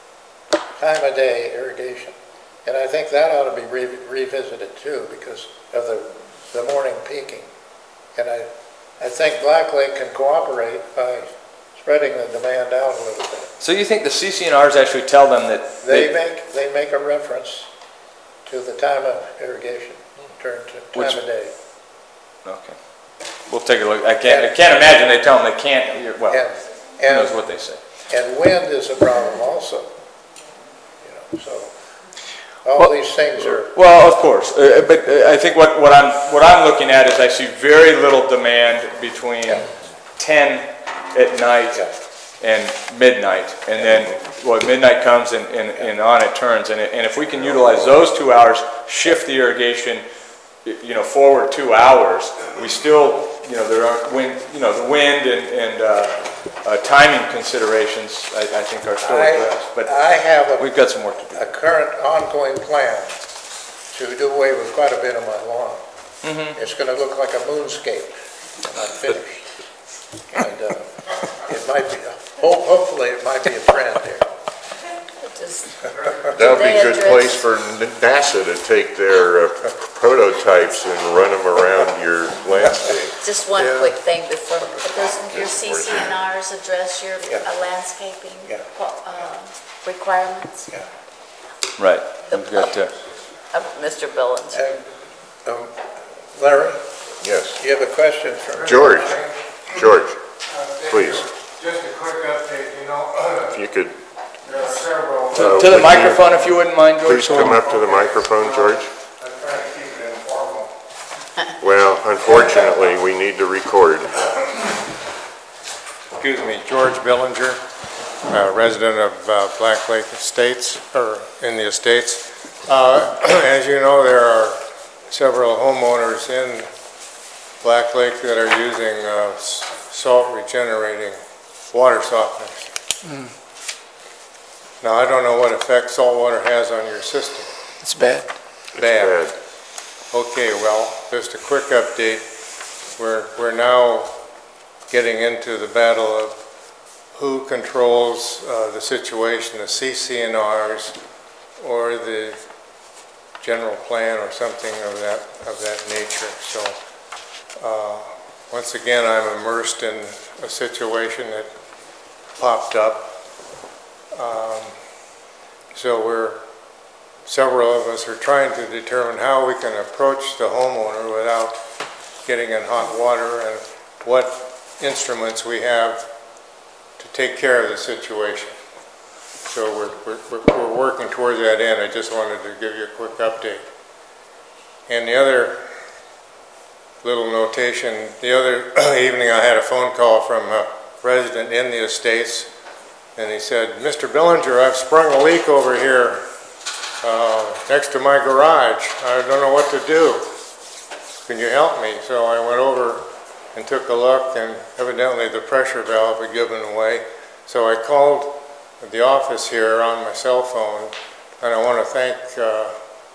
time of day irrigation, and I think that ought to be re revisited too because of the the morning peaking. And I I think Black Lake can cooperate by spreading the demand out a little bit. So you think the C C N Rs actually tell them that they, they make they make a reference to the time of irrigation, turn to time Which, of day. Okay, we'll take a look. I can't. And, I can't imagine they tell them they can't. Well, and, who and, knows what they say. And wind is a problem also. You know, so all well, these things are. Well, of course, uh, but uh, I think what what I'm what I'm looking at is I see very little demand between yeah. ten at night. Yeah. and midnight, and then well, midnight comes and, and, and on it turns, and, it, and if we can utilize those two hours, shift the irrigation, you know, forward two hours, we still, you know, there are wind, you know, the wind and, and uh, uh, timing considerations, I, I think, are still addressed. But I have a, we've got some work to do. A current ongoing plan to do away with quite a bit of my lawn. Mm-hmm. It's going to look like a moonscape when I'm finished, and uh, it might be. Hope, hopefully it might be a trend here. That would be a good place for NASA to take their uh, prototypes and run them around your landscape. Just one yeah. quick thing before, doesn't your C C N Rs address your yeah. uh, landscaping yeah. uh, requirements? Yeah. Right. We've got to. Uh, Mister Billings. And, um, Larry? Yes. You have a question for George. George, please. Just a quick update, you know. If you could. There are several. To, to the microphone, if you wouldn't mind, George. Please come up to the microphone, George. I'm trying to keep it informal. Well, unfortunately, we need to record. Excuse me, George Billinger, uh, resident of uh, Black Lake Estates, or in the Estates. Uh, as you know, there are several homeowners in Black Lake that are using uh, salt regenerating water softeners. Mm. Now, I don't know what effect salt water has on your system. It's bad. Bad. Okay, well, just a quick update. We're, we're now getting into the battle of who controls uh, the situation, the C C N Rs or the general plan or something of that, of that nature. So, uh, once again, I'm immersed in a situation that popped up. Um, so we're, several of us are trying to determine how we can approach the homeowner without getting in hot water and what instruments we have to take care of the situation. So we're, we're, we're working towards that end. I just wanted to give you a quick update. And the other little notation, the other evening I had a phone call from a resident in the estates, and he said, Mister Billinger, I've sprung a leak over here uh, next to my garage. I don't know what to do. Can you help me? So I went over and took a look, and evidently the pressure valve had given away. So I called the office here on my cell phone, and I want to thank uh,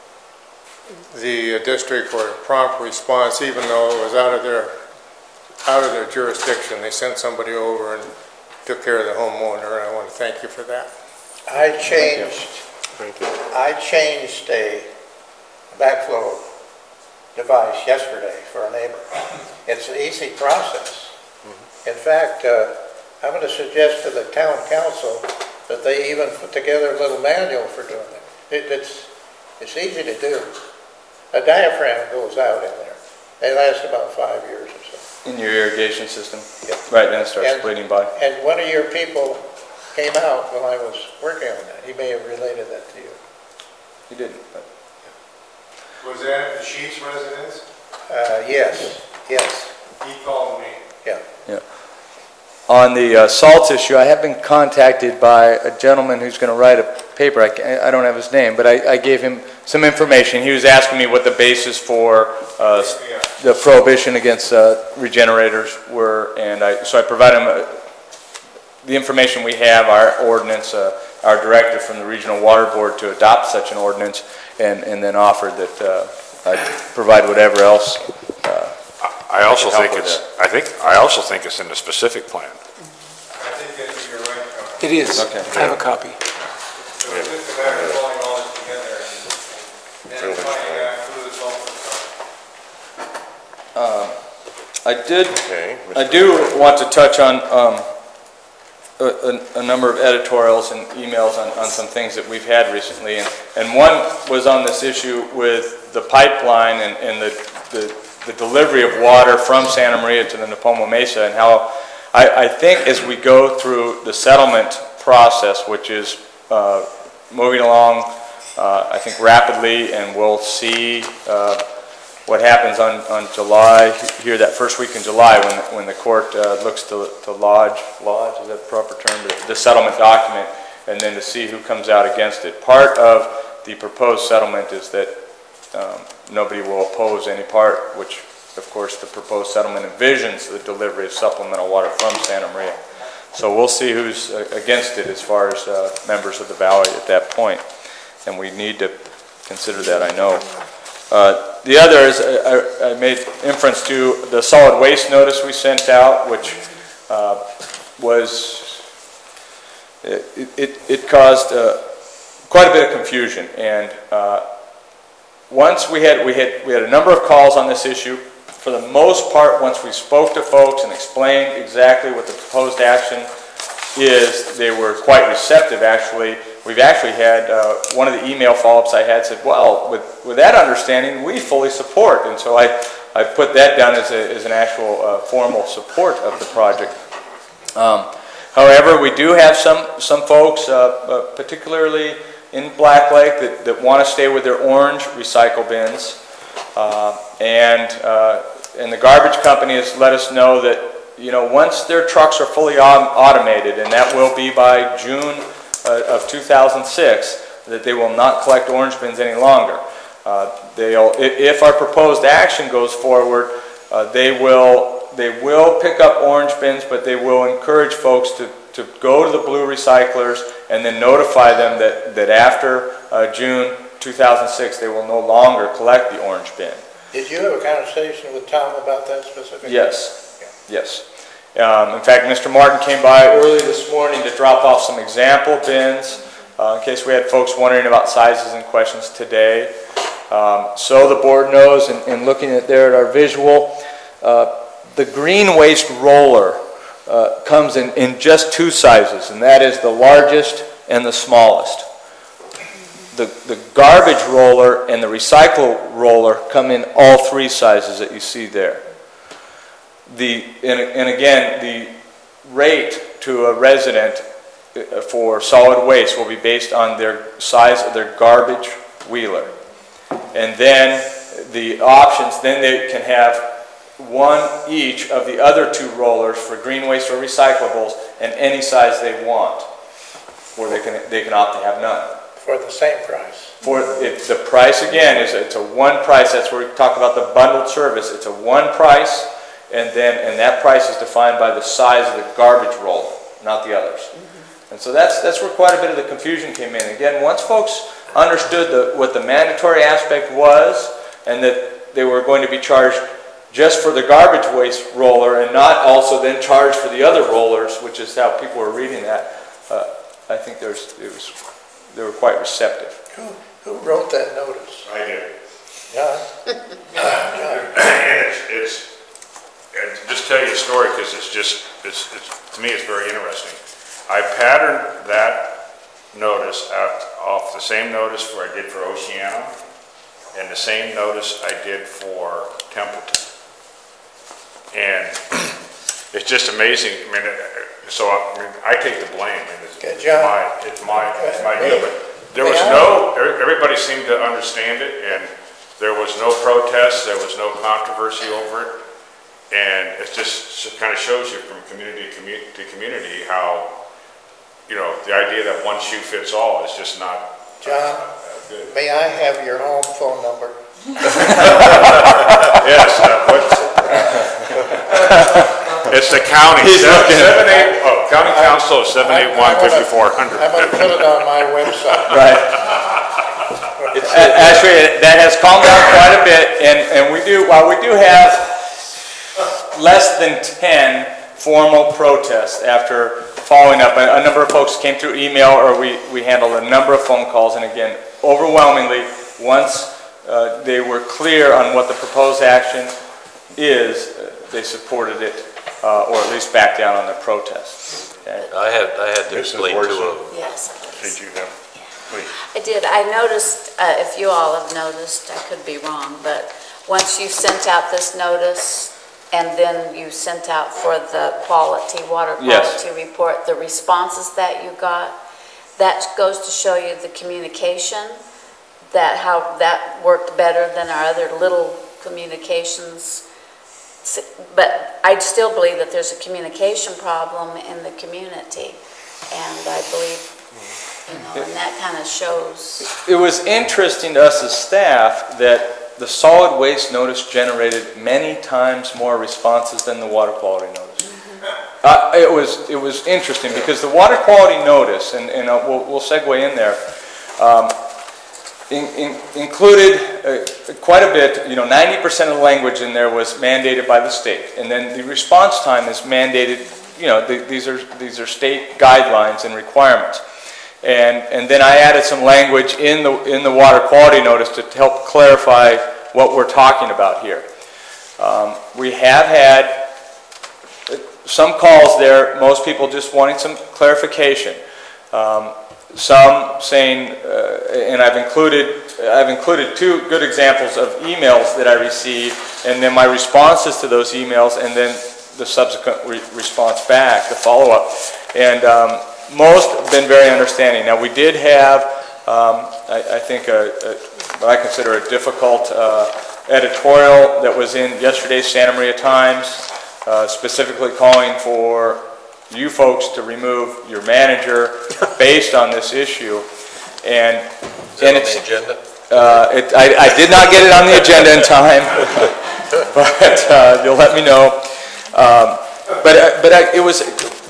the district for a prompt response, even though it was out of their out of their jurisdiction. They sent somebody over and took care of the homeowner, and I want to thank you for that. I changed, Thank you. I changed a backflow device yesterday for a neighbor. It's an easy process. In fact, uh, I'm going to suggest to the town council that they even put together a little manual for doing it. it it's, it's easy to do. A diaphragm goes out in there. They last about five years or so. In your irrigation system? Yeah. Right, then it starts And- bleeding by. And one of your people came out while I was working on that. He may have related that to you. You didn't, but. Was that at the Sheets residence? Uh, yes, yes, He called me. yeah. Yeah. On the uh, salt issue, I have been contacted by a gentleman who's going to write a paper. I, ca- I don't have his name, but I, I gave him some information. He was asking me what the basis for uh, Yeah. the prohibition against uh, regenerators were, and I, so I provided him uh, the information we have, our ordinance, uh, our directive from the Regional Water Board to adopt such an ordinance, and, and then offered that uh, I provide whatever else. Uh, I also help think with it's, that. I think, I also think it's in the specific plan. I think that you're right, Tom. It is. Okay. I have a copy. So it's just a matter of pulling all this together and, and finding out who it's all for. I did Okay. I do want to touch on um, a, a, a number of editorials and emails on, on some things that we've had recently, and, and one was on this issue with the pipeline and, and the, the, the delivery of water from Santa Maria to the Nipomo Mesa, and how I, I think as we go through the settlement process, which is uh, moving along, uh, I think rapidly, and we'll see uh, what happens on, on July, here that first week in July when, when the court uh, looks to, to lodge, lodge, is that the proper term, the, the settlement document, and then to see who comes out against it. Part of the proposed settlement is that um, nobody will oppose any part, which of course the proposed settlement envisions the delivery of supplemental water from Santa Maria. So we'll see who's uh, against it as far as uh, members of the valley at that point. And we need to consider that, I know. Uh, the other is, I, I made inference to the solid waste notice we sent out, which uh, was, it, it, it caused uh, quite a bit of confusion. And uh, once we had, we had, we had a number of calls on this issue. For the most part, once we spoke to folks and explained exactly what the proposed action is, they were quite receptive, actually. We've actually had, uh, one of the email follow-ups I had said, well, with, with that understanding, we fully support. And so I, I put that down as, a, as an actual uh, formal support of the project. Um, however, we do have some, some folks, uh, uh, particularly in Black Lake, that, that want to stay with their orange recycle bins. Uh, and, uh, and the garbage company has let us know that, you know, once their trucks are fully automated, and that will be by June uh, of two thousand six, that they will not collect orange bins any longer. Uh, they'll, if our proposed action goes forward, uh, they will they will pick up orange bins, but they will encourage folks to, to go to the blue recyclers and then notify them that, that after uh, June two thousand six, they will no longer collect the orange bin. Did you have a conversation with Tom about that specifically? Yes, yes. Um, in fact, Mister Martin came by early this morning to drop off some example bins, uh, in case we had folks wondering about sizes and questions today. Um, so the board knows, and, and looking at there at our visual, uh, the green waste roller uh, comes in, in just two sizes, and that is the largest and the smallest. The, the garbage roller and the recycle roller come in all three sizes that you see there. The, and, and again, the rate to a resident for solid waste will be based on their size of their garbage wheeler. And then the options, then they can have one each of the other two rollers for green waste or recyclables, and any size they want, or they can, they can opt to have none. For the same price. For it, the price again is it's a one price. That's where we talk about the bundled service. It's a one price, and then and that price is defined by the size of the garbage roller, not the others. Mm-hmm. And so that's that's where quite a bit of the confusion came in. Again, once folks understood the, what the mandatory aspect was, and that they were going to be charged just for the garbage waste roller, and not also then charged for the other rollers, which is how people were reading that. Uh, I think there's it was. They were quite receptive. Who, who wrote that notice? I did. John? John. And it's, it's, and just tell you a story because it's just, it's, it's, to me it's very interesting. I patterned that notice out off the same notice for I did for Oceano and the same notice I did for Templeton. And it's just amazing. I mean, so I, I mean, I take the blame. I mean, it's, Okay, it's John. my, it's my, it's my May- deal. But there was may I- no, every- everybody seemed to understand it, and there was no protest, there was no controversy over it. And it just kind of shows you from community commu- to community how, you know, the idea that one shoe fits all is just not John, uh, good. may I have your home phone number? Yes, uh, what's, it's the county, seven, seven, eight, oh, county council is seven eight one, fifty-four hundred. I'm going to put it on my website. Right. It's, uh, actually, that has calmed down quite a bit, and, and we do, while we do have less than ten formal protests after following up, a, a number of folks came through email, or we, we handled a number of phone calls, and again, overwhelmingly, once uh, they were clear on what the proposed action is, uh, they supported it, uh, or at least backed down on their protest. Okay? I had, I had to This is explain to worse them. Yes, Did please. you have, please? I did. I noticed, uh, if you all have noticed, I could be wrong, but once you sent out this notice and then you sent out for the quality, water Yes. quality report, the responses that you got, that goes to show you the communication, that how that worked better than our other little communications. But I still believe that there's a communication problem in the community, and I believe, you know, and that kind of shows. It was interesting to us as staff that the solid waste notice generated many times more responses than the water quality notice. Uh, it was it was interesting because the water quality notice, and, and uh, we'll, we'll segue in there, um, in, in, included uh, quite a bit. You know, ninety percent of the language in there was mandated by the state, and then the response time is mandated. You know, the, these are these are state guidelines and requirements. And, and then I added some language in the, in the water quality notice to help clarify what we're talking about here. Um, we have had some calls there, most people just wanting some clarification. Um, some saying, uh, and I've included, I've included two good examples of emails that I received, and then my responses to those emails, and then the subsequent re response back, the follow-up. And um, most have been very understanding. Now, we did have, um, I, I think, a, a, what I consider a difficult uh, editorial that was in yesterday's Santa Maria Times, uh, specifically calling for you folks to remove your manager based on this issue. And, Is that and on it's, the agenda? uh, it, I, I did not get it on the agenda in time, but uh, you'll let me know. Um, but uh, but I, it was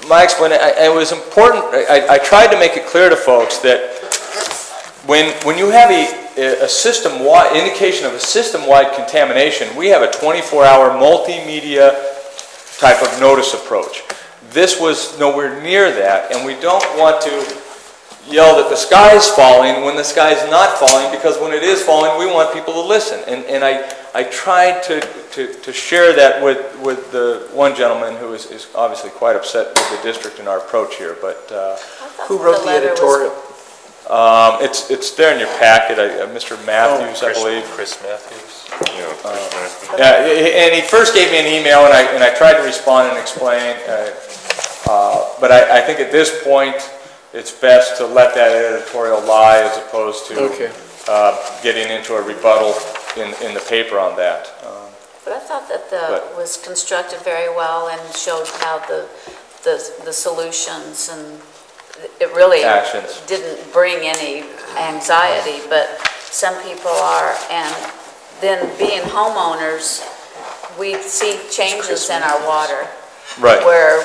my explanation, it was important, I, I tried to make it clear to folks that when, when you have a, a system-wide, indication of a system-wide contamination, we have a twenty-four hour multimedia type of notice approach. This was nowhere near that, and we don't want to yell that the sky is falling when the sky is not falling, because when it is falling, we want people to listen. And, and I, I tried to, to, to share that with, with the one gentleman who is, is obviously quite upset with the district and our approach here. But uh, who wrote the editorial? Um, it's, it's there in your packet, I, uh, Mister Matthews, Oh, I believe. Chris Matthews. Yeah, Chris Matthews. Yeah, and he first gave me an email, and I, and I tried to respond and explain. Uh, uh, but I, I think at this point, it's best to let that editorial lie as opposed to Okay. uh, getting into a rebuttal in, in the paper on that. Um, But I thought that the, But- was constructed very well and showed how the, the, the solutions, and it really Actions. didn't bring any anxiety, but some people are. And then being homeowners, we see changes in our water. Right. Where,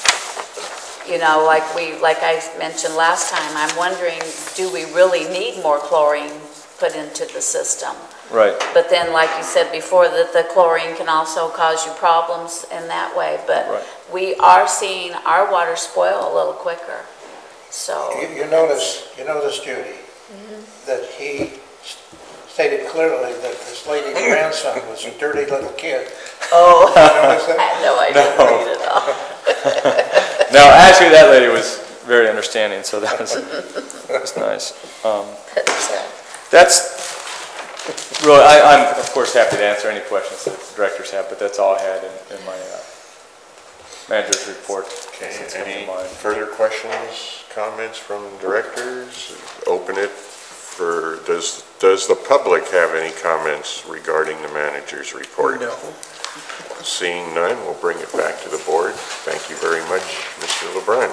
you know, like we, like I mentioned last time, I'm wondering, do we really need more chlorine put into the system? Right. But then, like you said before, that the chlorine can also cause you problems in that way. But Right. we are seeing our water spoil a little quicker. So, You, you notice, you notice, Judy, that he stated clearly that this lady's grandson was a dirty little kid. oh, You notice I that? had no idea No. read it all. No, actually, that lady was very understanding, so that was, that was nice. Um, But, uh, that's really, I, I'm, of course, happy to answer any questions that the directors have, but that's all I had in, in my uh, manager's report. Okay, Since it comes to any mind. further questions, comments from directors? Open it for, does, does the public have any comments regarding the manager's report? No. Seeing none, we'll bring it back to the board. Thank you very much, Mister LeBrun.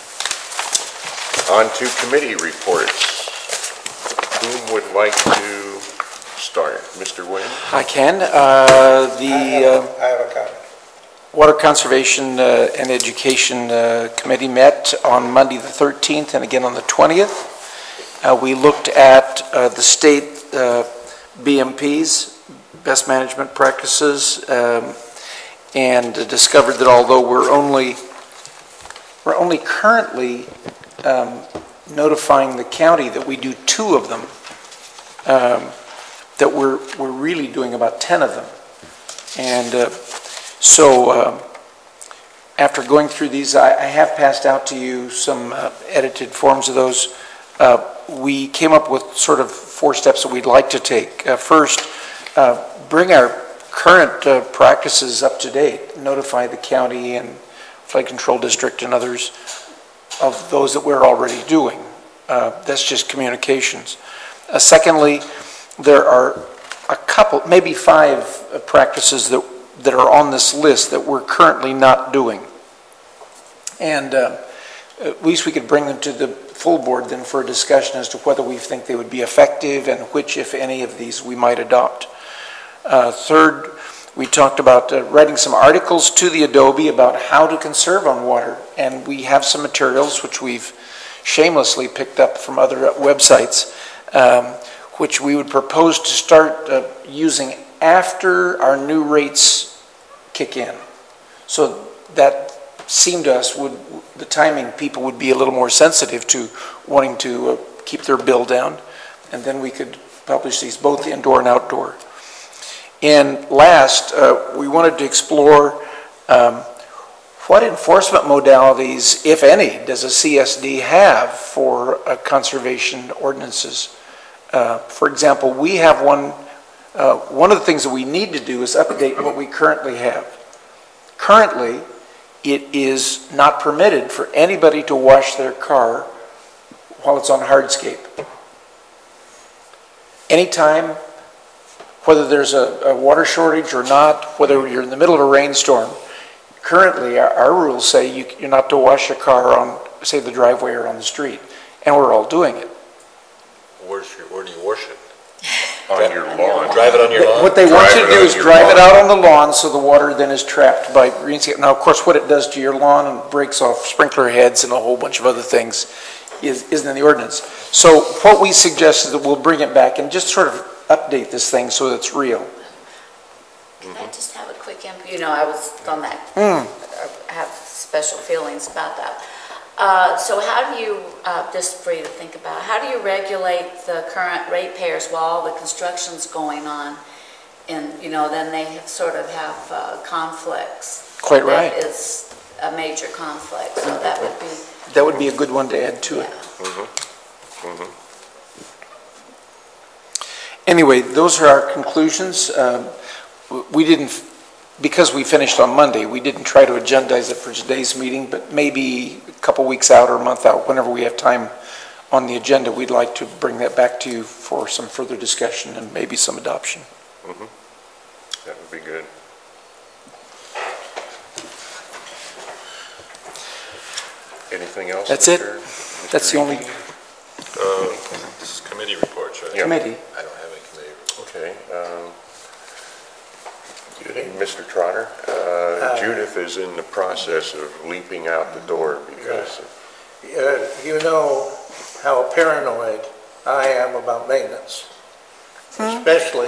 On to committee reports. Whom would like to start? Mister Nguyen? I can. Uh, I The have, uh, a- I have a comment. Water Conservation uh, and Education uh, Committee met on Monday the thirteenth and again on the twentieth. Uh, We looked at uh, the state uh, B M Ps, best management practices, um, and discovered that although we're only, we're only currently um, notifying the county that we do two of them, um, that we're, we're really doing about ten of them. And uh, so um, after going through these, I, I have passed out to you some uh, edited forms of those. Uh, we came up with sort of four steps that we'd like to take. Uh, first, uh, bring our current uh, practices up to date, notify the county and flood control district and others of those that we're already doing. Uh, that's just communications. Uh, secondly, there are a couple, maybe five uh, practices that, that are on this list that we're currently not doing. And uh, at least we could bring them to the full board then for a discussion as to whether we think they would be effective and which, if any, of these we might adopt. Uh, third, we talked about uh, writing some articles to the Adobe about how to conserve on water. And we have some materials which we've shamelessly picked up from other websites, um, which we would propose to start uh, using after our new rates kick in. So that seemed to us would, the timing, people would be a little more sensitive to wanting to uh, keep their bill down. And then we could publish these both indoor and outdoor. And last, uh, we wanted to explore um, what enforcement modalities, if any, does a C S D have for uh, conservation ordinances? Uh, for example, we have one, uh, one of the things that we need to do is update what we currently have. Currently, it is not permitted for anybody to wash their car while it's on hardscape. Anytime, whether there's a, a water shortage or not, whether you're in the middle of a rainstorm, currently our, our rules say you, you're not to wash your car on, say, the driveway or on the street, and we're all doing it. Where's your, where do you wash it? On your lawn. Drive it on your lawn? What they want Drive you to it do on is your drive it lawn. out on the lawn so the water then is trapped by greenscape. Now, of course, what it does to your lawn and breaks off sprinkler heads and a whole bunch of other things is, isn't in the ordinance. So what we suggest is that we'll bring it back and just sort of update this thing so that it's real. Can I just have a quick input? You know, I was on that, Mm. I have special feelings about that. Uh, So how do you, uh, just for you to think about, how do you regulate the current ratepayers while all the construction's going on? And, you know, then they sort of have uh, conflicts. Quite right. That is a major conflict, so that would be, That would be a good one to add to it. yeah. Anyway, those are our conclusions. Um, w- We didn't, because we finished on Monday, we didn't try to agendize it for today's meeting, but maybe a couple weeks out or a month out, whenever we have time on the agenda, we'd like to bring that back to you for some further discussion and maybe some adoption. That would be good. Anything else? That's it. Mister That's the only Uh, This is committee reports, right? Yeah. committee. I don't have any committee reports. Okay. um, Mister Trotter, uh, Judith is in the process of leaping out the door because of Uh, You know how paranoid I am about maintenance, especially,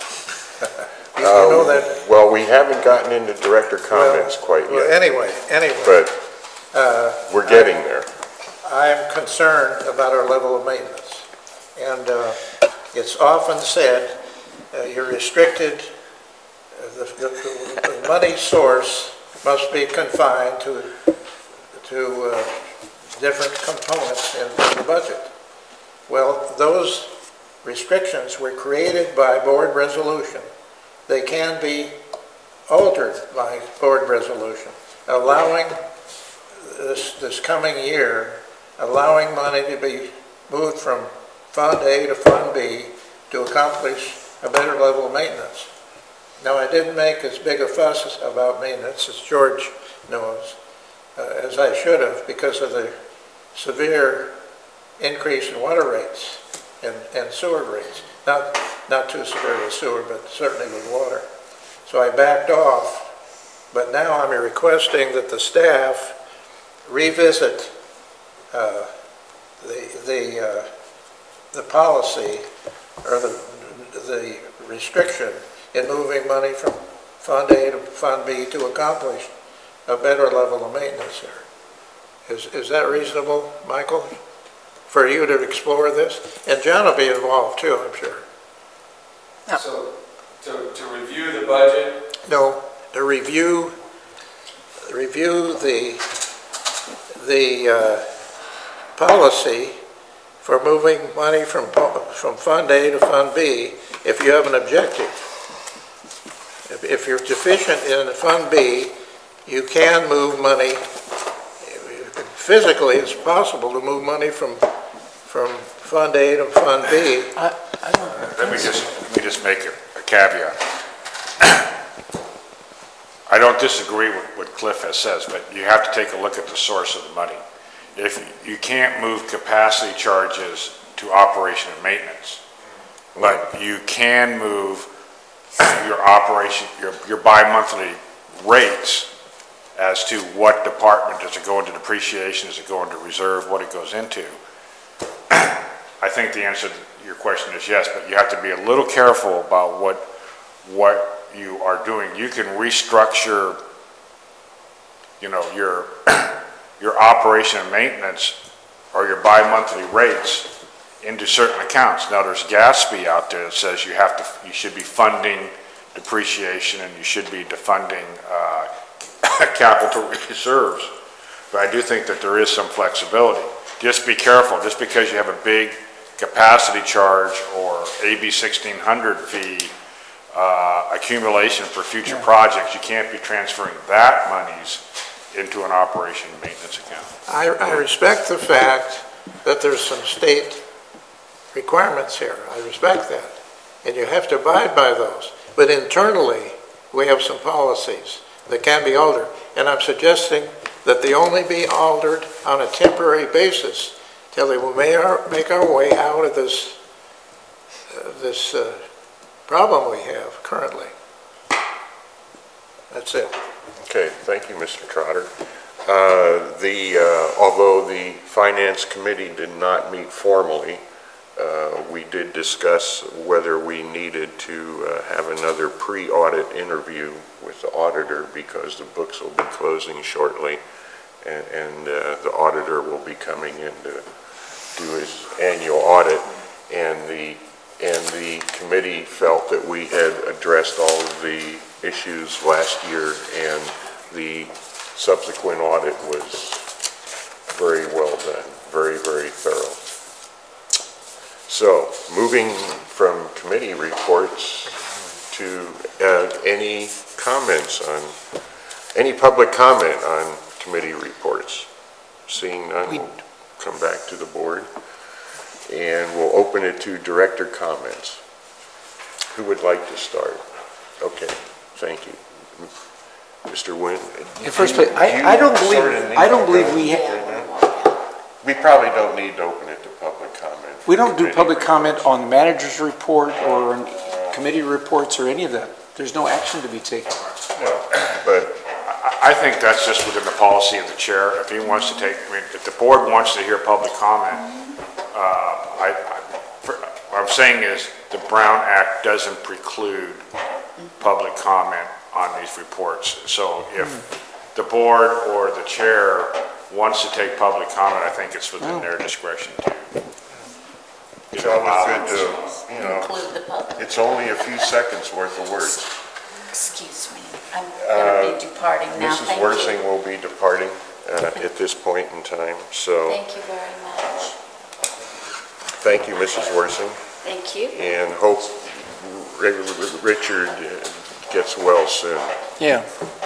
you know that. Well, we haven't gotten into director comments quite Well, yet, anyway, anyway, but we're getting there. I am concerned about our level of maintenance. And uh, it's often said, uh, you're restricted, uh, the, the, the money source must be confined to, to uh, different components in the budget. Well, those restrictions were created by board resolution. They can be altered by board resolution, allowing this, this coming year, allowing money to be moved from Fund A to Fund B to accomplish a better level of maintenance. Now, I didn't make as big a fuss about maintenance, as George knows, uh, as I should have, because of the severe increase in water rates and, and sewer rates. Not, not too severe with sewer, but certainly with water. So I backed off, but now I'm requesting that the staff revisit uh, the, the, uh, the policy or the, the restriction in moving money from Fund A to Fund B to accomplish a better level of maintenance here. Is, is that reasonable, Michael, for you to explore this? And John will be involved too, I'm sure. So, to, to review the budget? No, to review, review the, the uh, policy for moving money from, from Fund A to Fund B if you have an objective. If, if you're deficient in Fund B, you can move money. Physically, it's possible to move money from, from Fund A to Fund B. I, I don't, Let me just, let me just make a a caveat. I don't disagree with what Cliff has says, but you have to take a look at the source of the money. If you can't move capacity charges to operation and maintenance, but you can move your operation, your, your bi-monthly rates as to what department, does it go into depreciation, does it go into reserve, what it goes into. I think the answer to your question is yes, but you have to be a little careful about what, what you are doing. You can restructure, you know, your, your operation and maintenance or your bi-monthly rates into certain accounts. Now, there's GASB out there that says you have to, you should be funding depreciation and you should be defunding uh, capital reserves. But I do think that there is some flexibility. Just be careful. Just because you have a big capacity charge or A B sixteen hundred fee uh, accumulation for future yeah. projects, you can't be transferring that monies into an operation and maintenance account. I, I respect the fact that there's some state requirements here. I respect that. And you have to abide by those. But internally, we have some policies that can be altered. And I'm suggesting that they only be altered on a temporary basis till they will make our, make our way out of this this uh, problem we have currently. That's it. Okay, thank you, Mister Trotter. Uh, The, uh, although the Finance Committee did not meet formally, uh, we did discuss whether we needed to uh, have another pre-audit interview with the auditor because the books will be closing shortly, and, and uh, the auditor will be coming in to do his annual audit, and the, and the committee felt that we had addressed all of the issues last year, and the subsequent audit was very well done, very, very thorough. So, moving from committee reports to uh, any comments on, any public comment on committee reports. Seeing none, we'll come back to the board, and we'll open it to director comments. Who would like to start? Okay, thank you. Mister Nguyen? In the first place, I, I don't believe, I don't believe we, ha- We probably don't need to open it to public comment. we don't do public comment on the manager's report or on committee reports or any of that. There's no action to be taken. But I I think that's just within the policy of the chair. If he wants to take, I mean, if the board wants to hear public comment, uh, I, I, what I'm saying is the Brown Act doesn't preclude public comment on these reports. So if the board or the chair wants to take public comment, I think it's within their discretion to. it's always good to, you know, Include the public. it's only a few seconds worth of words. Excuse me, I'm going to be departing now, Missus thank you. Worsing will be departing uh, at this point in time, so Thank you very much. thank you, Missus Worsing, Thank you. and hope Richard uh, gets well soon. Yeah.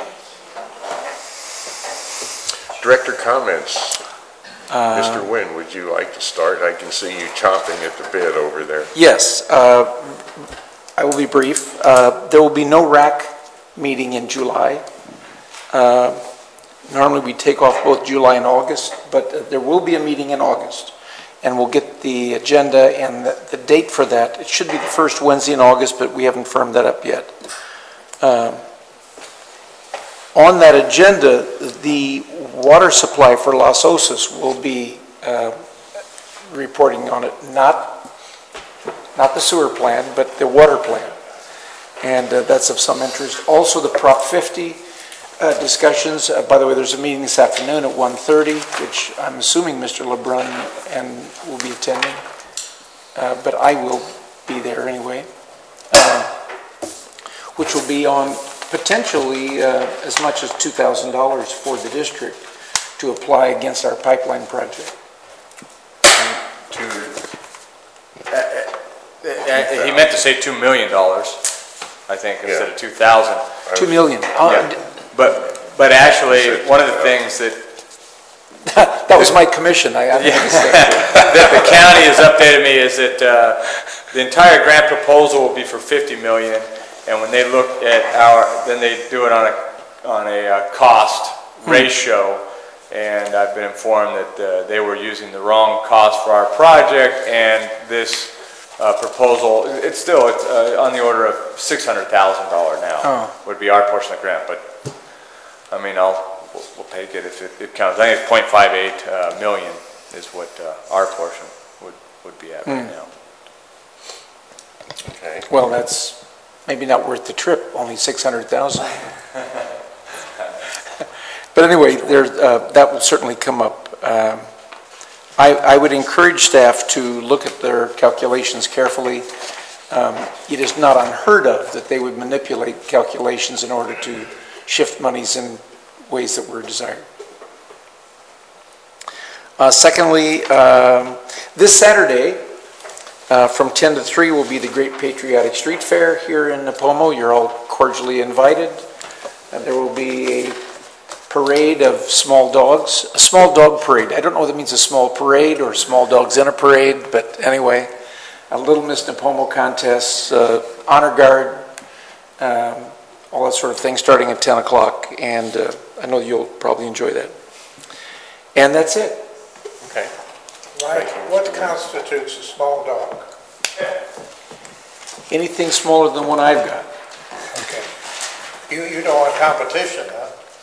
Director comments. Mister Nguyen, would you like to start? I can see you chomping at the bit over there. Yes, uh, I will be brief. Uh, There will be no R A C meeting in July. Uh, Normally, we take off both July and August, but uh, there will be a meeting in August, and we'll get the agenda and the the date for that. It should be the first Wednesday in August, but we haven't firmed that up yet. Uh, On that agenda, the water supply for Las Osas will be uh, reporting on it, not, not the sewer plant, but the water plant. And uh, that's of some interest. Also, the Prop fifty uh, discussions. Uh, by the way, there's a meeting this afternoon at one thirty, which I'm assuming Mister LeBrun and will be attending. Uh, but I will be there anyway, uh, which will be on potentially uh, as much as two thousand dollars for the district to apply against our pipeline project. To, uh, uh, he meant to say two million dollars, I think, instead of two thousand. Two million. Uh, Yeah. But, but actually, one of the things that That was my commission. I, I Yeah. that the county has updated me is that uh, the entire grant proposal will be for fifty million dollars, and when they look at our, then they do it on a, on a uh, cost ratio, and I've been informed that uh, they were using the wrong cost for our project, and this uh, proposal, it's still it's, uh, on the order of six hundred thousand dollars now, Oh. would be our portion of the grant, but, I mean, I'll, we'll, we'll take it if it, it counts. I think it's point five eight uh, million is what uh, our portion would, would be at right now. Okay. well, that's maybe not worth the trip, only six hundred thousand. But anyway, there, uh, that will certainly come up. Um, I, I would encourage staff to look at their calculations carefully. Um, It is not unheard of that they would manipulate calculations in order to shift monies in ways that were desired. Uh, Secondly, um, this Saturday, uh, from ten to three will be the Great Patriotic Street Fair here in Napomo. You're all cordially invited. And there will be a parade of small dogs, a small dog parade. I don't know if that means a small parade or small dogs in a parade, but anyway, a Little Miss Napomo contest, uh, honor guard, um, all that sort of thing, starting at ten o'clock, and uh, I know you'll probably enjoy that. And that's it. Okay. Mike, what constitutes a small dog? Anything smaller than one I've got. Okay. You, you don't want competition, huh?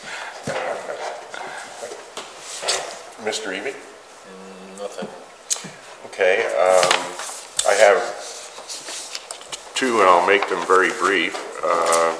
Mister Eby? Nothing. Okay, um, I have two, and I'll make them very brief. Uh,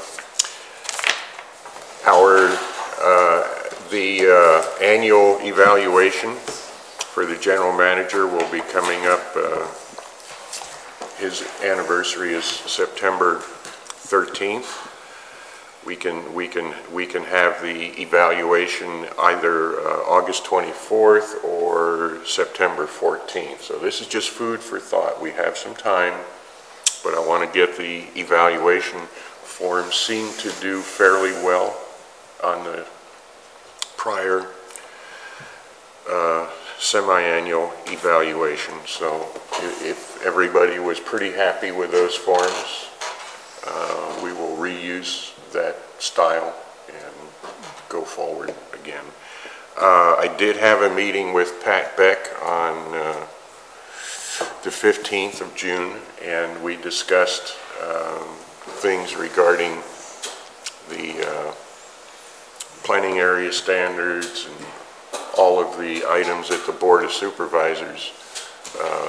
Our, uh, the uh, annual evaluation for the general manager will be coming up. uh, His anniversary is September thirteenth. We can, we can, we can have the evaluation either uh, August twenty-fourth or September fourteenth. So this is just food for thought. We have some time, but I want to get the evaluation forms seem to do fairly well on the prior uh, semi-annual evaluation. So i- if everybody was pretty happy with those forms, uh, we will reuse that style and go forward again. Uh, I did have a meeting with Pat Beck on uh, the fifteenth of June, and we discussed um, things regarding the uh, planning area standards and all of the items that the Board of Supervisors uh,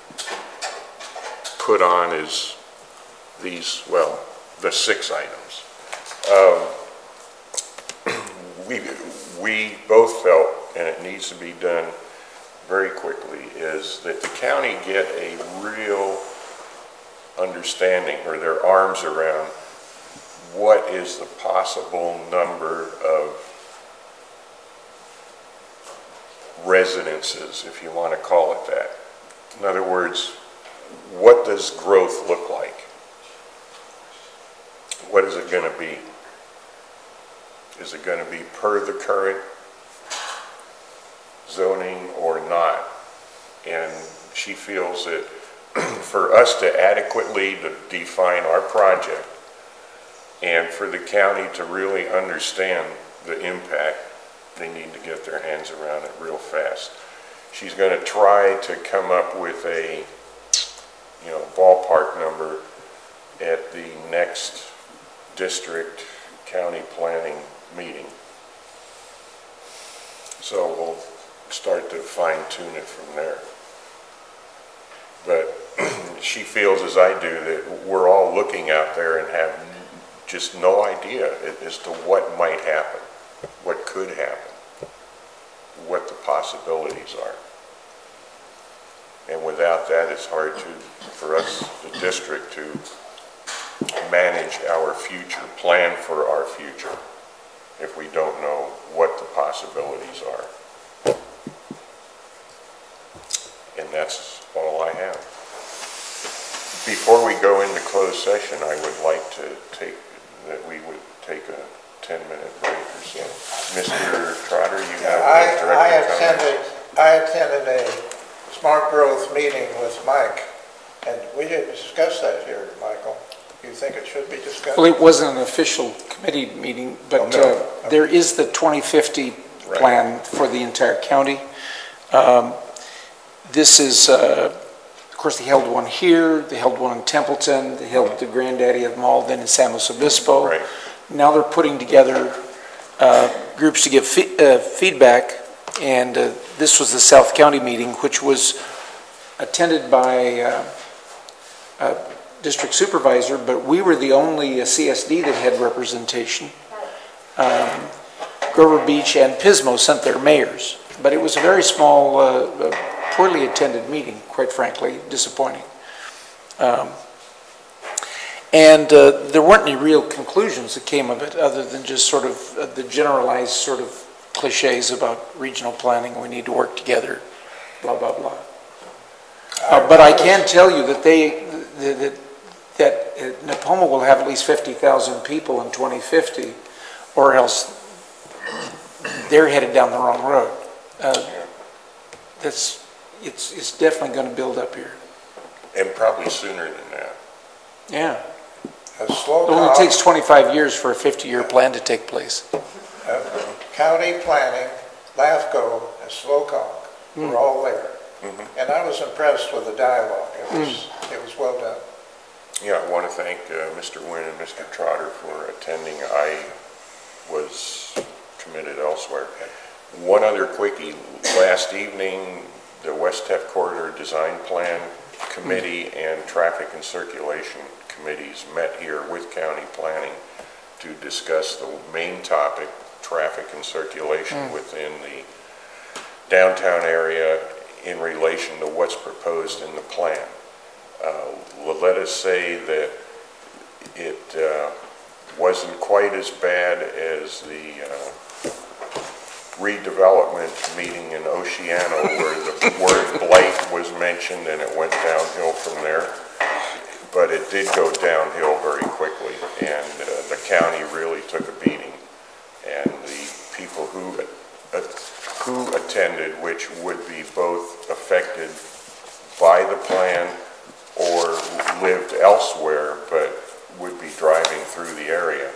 put on as these, well, the six items. Um, we, we both felt, and it needs to be done very quickly, is that the county get a real understanding, or their arms around, what is the possible number of residences, if you want to call it that. In other words, what does growth look like? What is it going to be? Is it going to be per the current zoning or not? And she feels that for us to adequately to define our project and for the county to really understand the impact, they need to get their hands around it real fast. She's going to try to come up with a, you know, ballpark number at the next district county planning meeting. So we'll start to fine tune it from there. But she feels, as I do, that we're all looking out there and have just no idea as to what might happen, what could happen, what the possibilities are. And without that, it's hard to, for us, the district, to manage our future, plan for our future, if we don't know what the possibilities are. And that's all I have. Before we go into closed session, I would like to take, that we would take a ten-minute break or so. Mister Trotter, you have I, a I directed attended, comment? I attended a smart growth meeting with Mike, and we didn't discuss that here, Michael. You think it should be discussed? Well, it wasn't an official committee meeting, but Oh, no. uh, there is the twenty fifty Right. plan for the entire county. Um, This is, uh, of course, they held one here, they held one in Templeton, they held the granddaddy of them all, then in San Luis Obispo. Right. Now they're putting together uh, groups to give fe- uh, feedback, and uh, this was the South County meeting, which was attended by uh, a district supervisor, but we were the only uh, C S D that had representation. Um, Grover Beach and Pismo sent their mayors, but it was a very small, uh, poorly attended meeting, quite frankly, disappointing. Um, and uh, there weren't any real conclusions that came of it, other than just sort of uh, the generalized sort of cliches about regional planning, we need to work together, blah, blah, blah. Uh, but I can tell you that they, that, that uh, Nepoma will have at least fifty thousand people in twenty fifty, or else they're headed down the wrong road. Uh, that's, it's, it's definitely going to build up here. And probably sooner than that. Yeah. A slow It only talk. takes twenty-five years for a fifty-year plan to take place. Uh, County planning, LAFCO, and SLOCOG, we're all there. And I was impressed with the dialogue. It was, it was well done. Yeah, I want to thank uh, Mister Nguyen and Mister Trotter for attending. I was committed elsewhere. One other quickie. Last evening, the West Tef Corridor Design Plan Committee and Traffic and Circulation Committees met here with County Planning to discuss the main topic, traffic and circulation mm. within the downtown area in relation to what's proposed in the plan. Uh, let us say that it uh, wasn't quite as bad as the uh, redevelopment meeting in Oceano where the word blight was mentioned and it went downhill from there. But it did go downhill very quickly, and uh, the county really took a beating. And the people who, uh, who attended, which would be both affected by the plan or lived elsewhere, but would be driving through the area.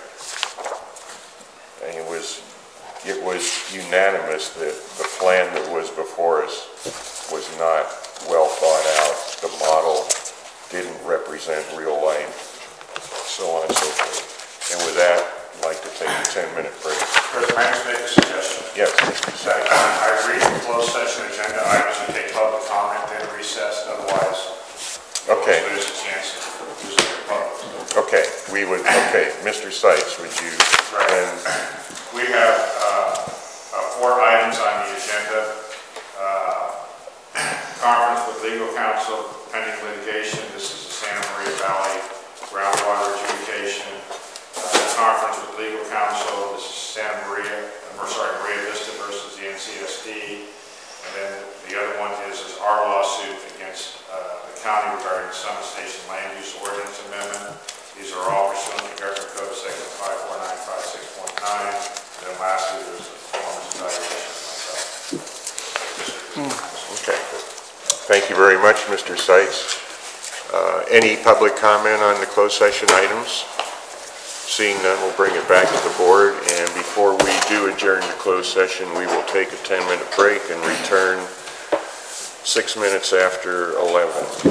And it was, it was unanimous that the plan that was before us was not well thought out. The model didn't represent real life, so on and so forth. And with that, I'd like to take a ten-minute break. President, may I just make a suggestion? Yes. That I read the closed session agenda items and take public comment, then recess, otherwise okay. we'll lose a chance of losing the public. Okay, we would, okay, Mister Seitz, would you? Right. And we have uh, uh, four items on the agenda. Uh, conference with legal counsel pending litigation. This is the Santa Maria Valley groundwater adjudication. Uh, conference with legal counsel. This is Santa Maria, or sorry, Maria Vista versus the N C S D. And then the other one is, is our lawsuit against uh, the county regarding the Summit Station Land Use Ordinance Amendment. These are all pursuant to Government Code Section five four nine five six point nine. And then lastly, there's a performance evaluation of myself. okay. Thank you very much, Mister Seitz. Uh, any public comment on the closed session items? Seeing none, we'll bring it back to the board. And before we do adjourn the closed session, we will take a ten-minute break and return six minutes after eleven.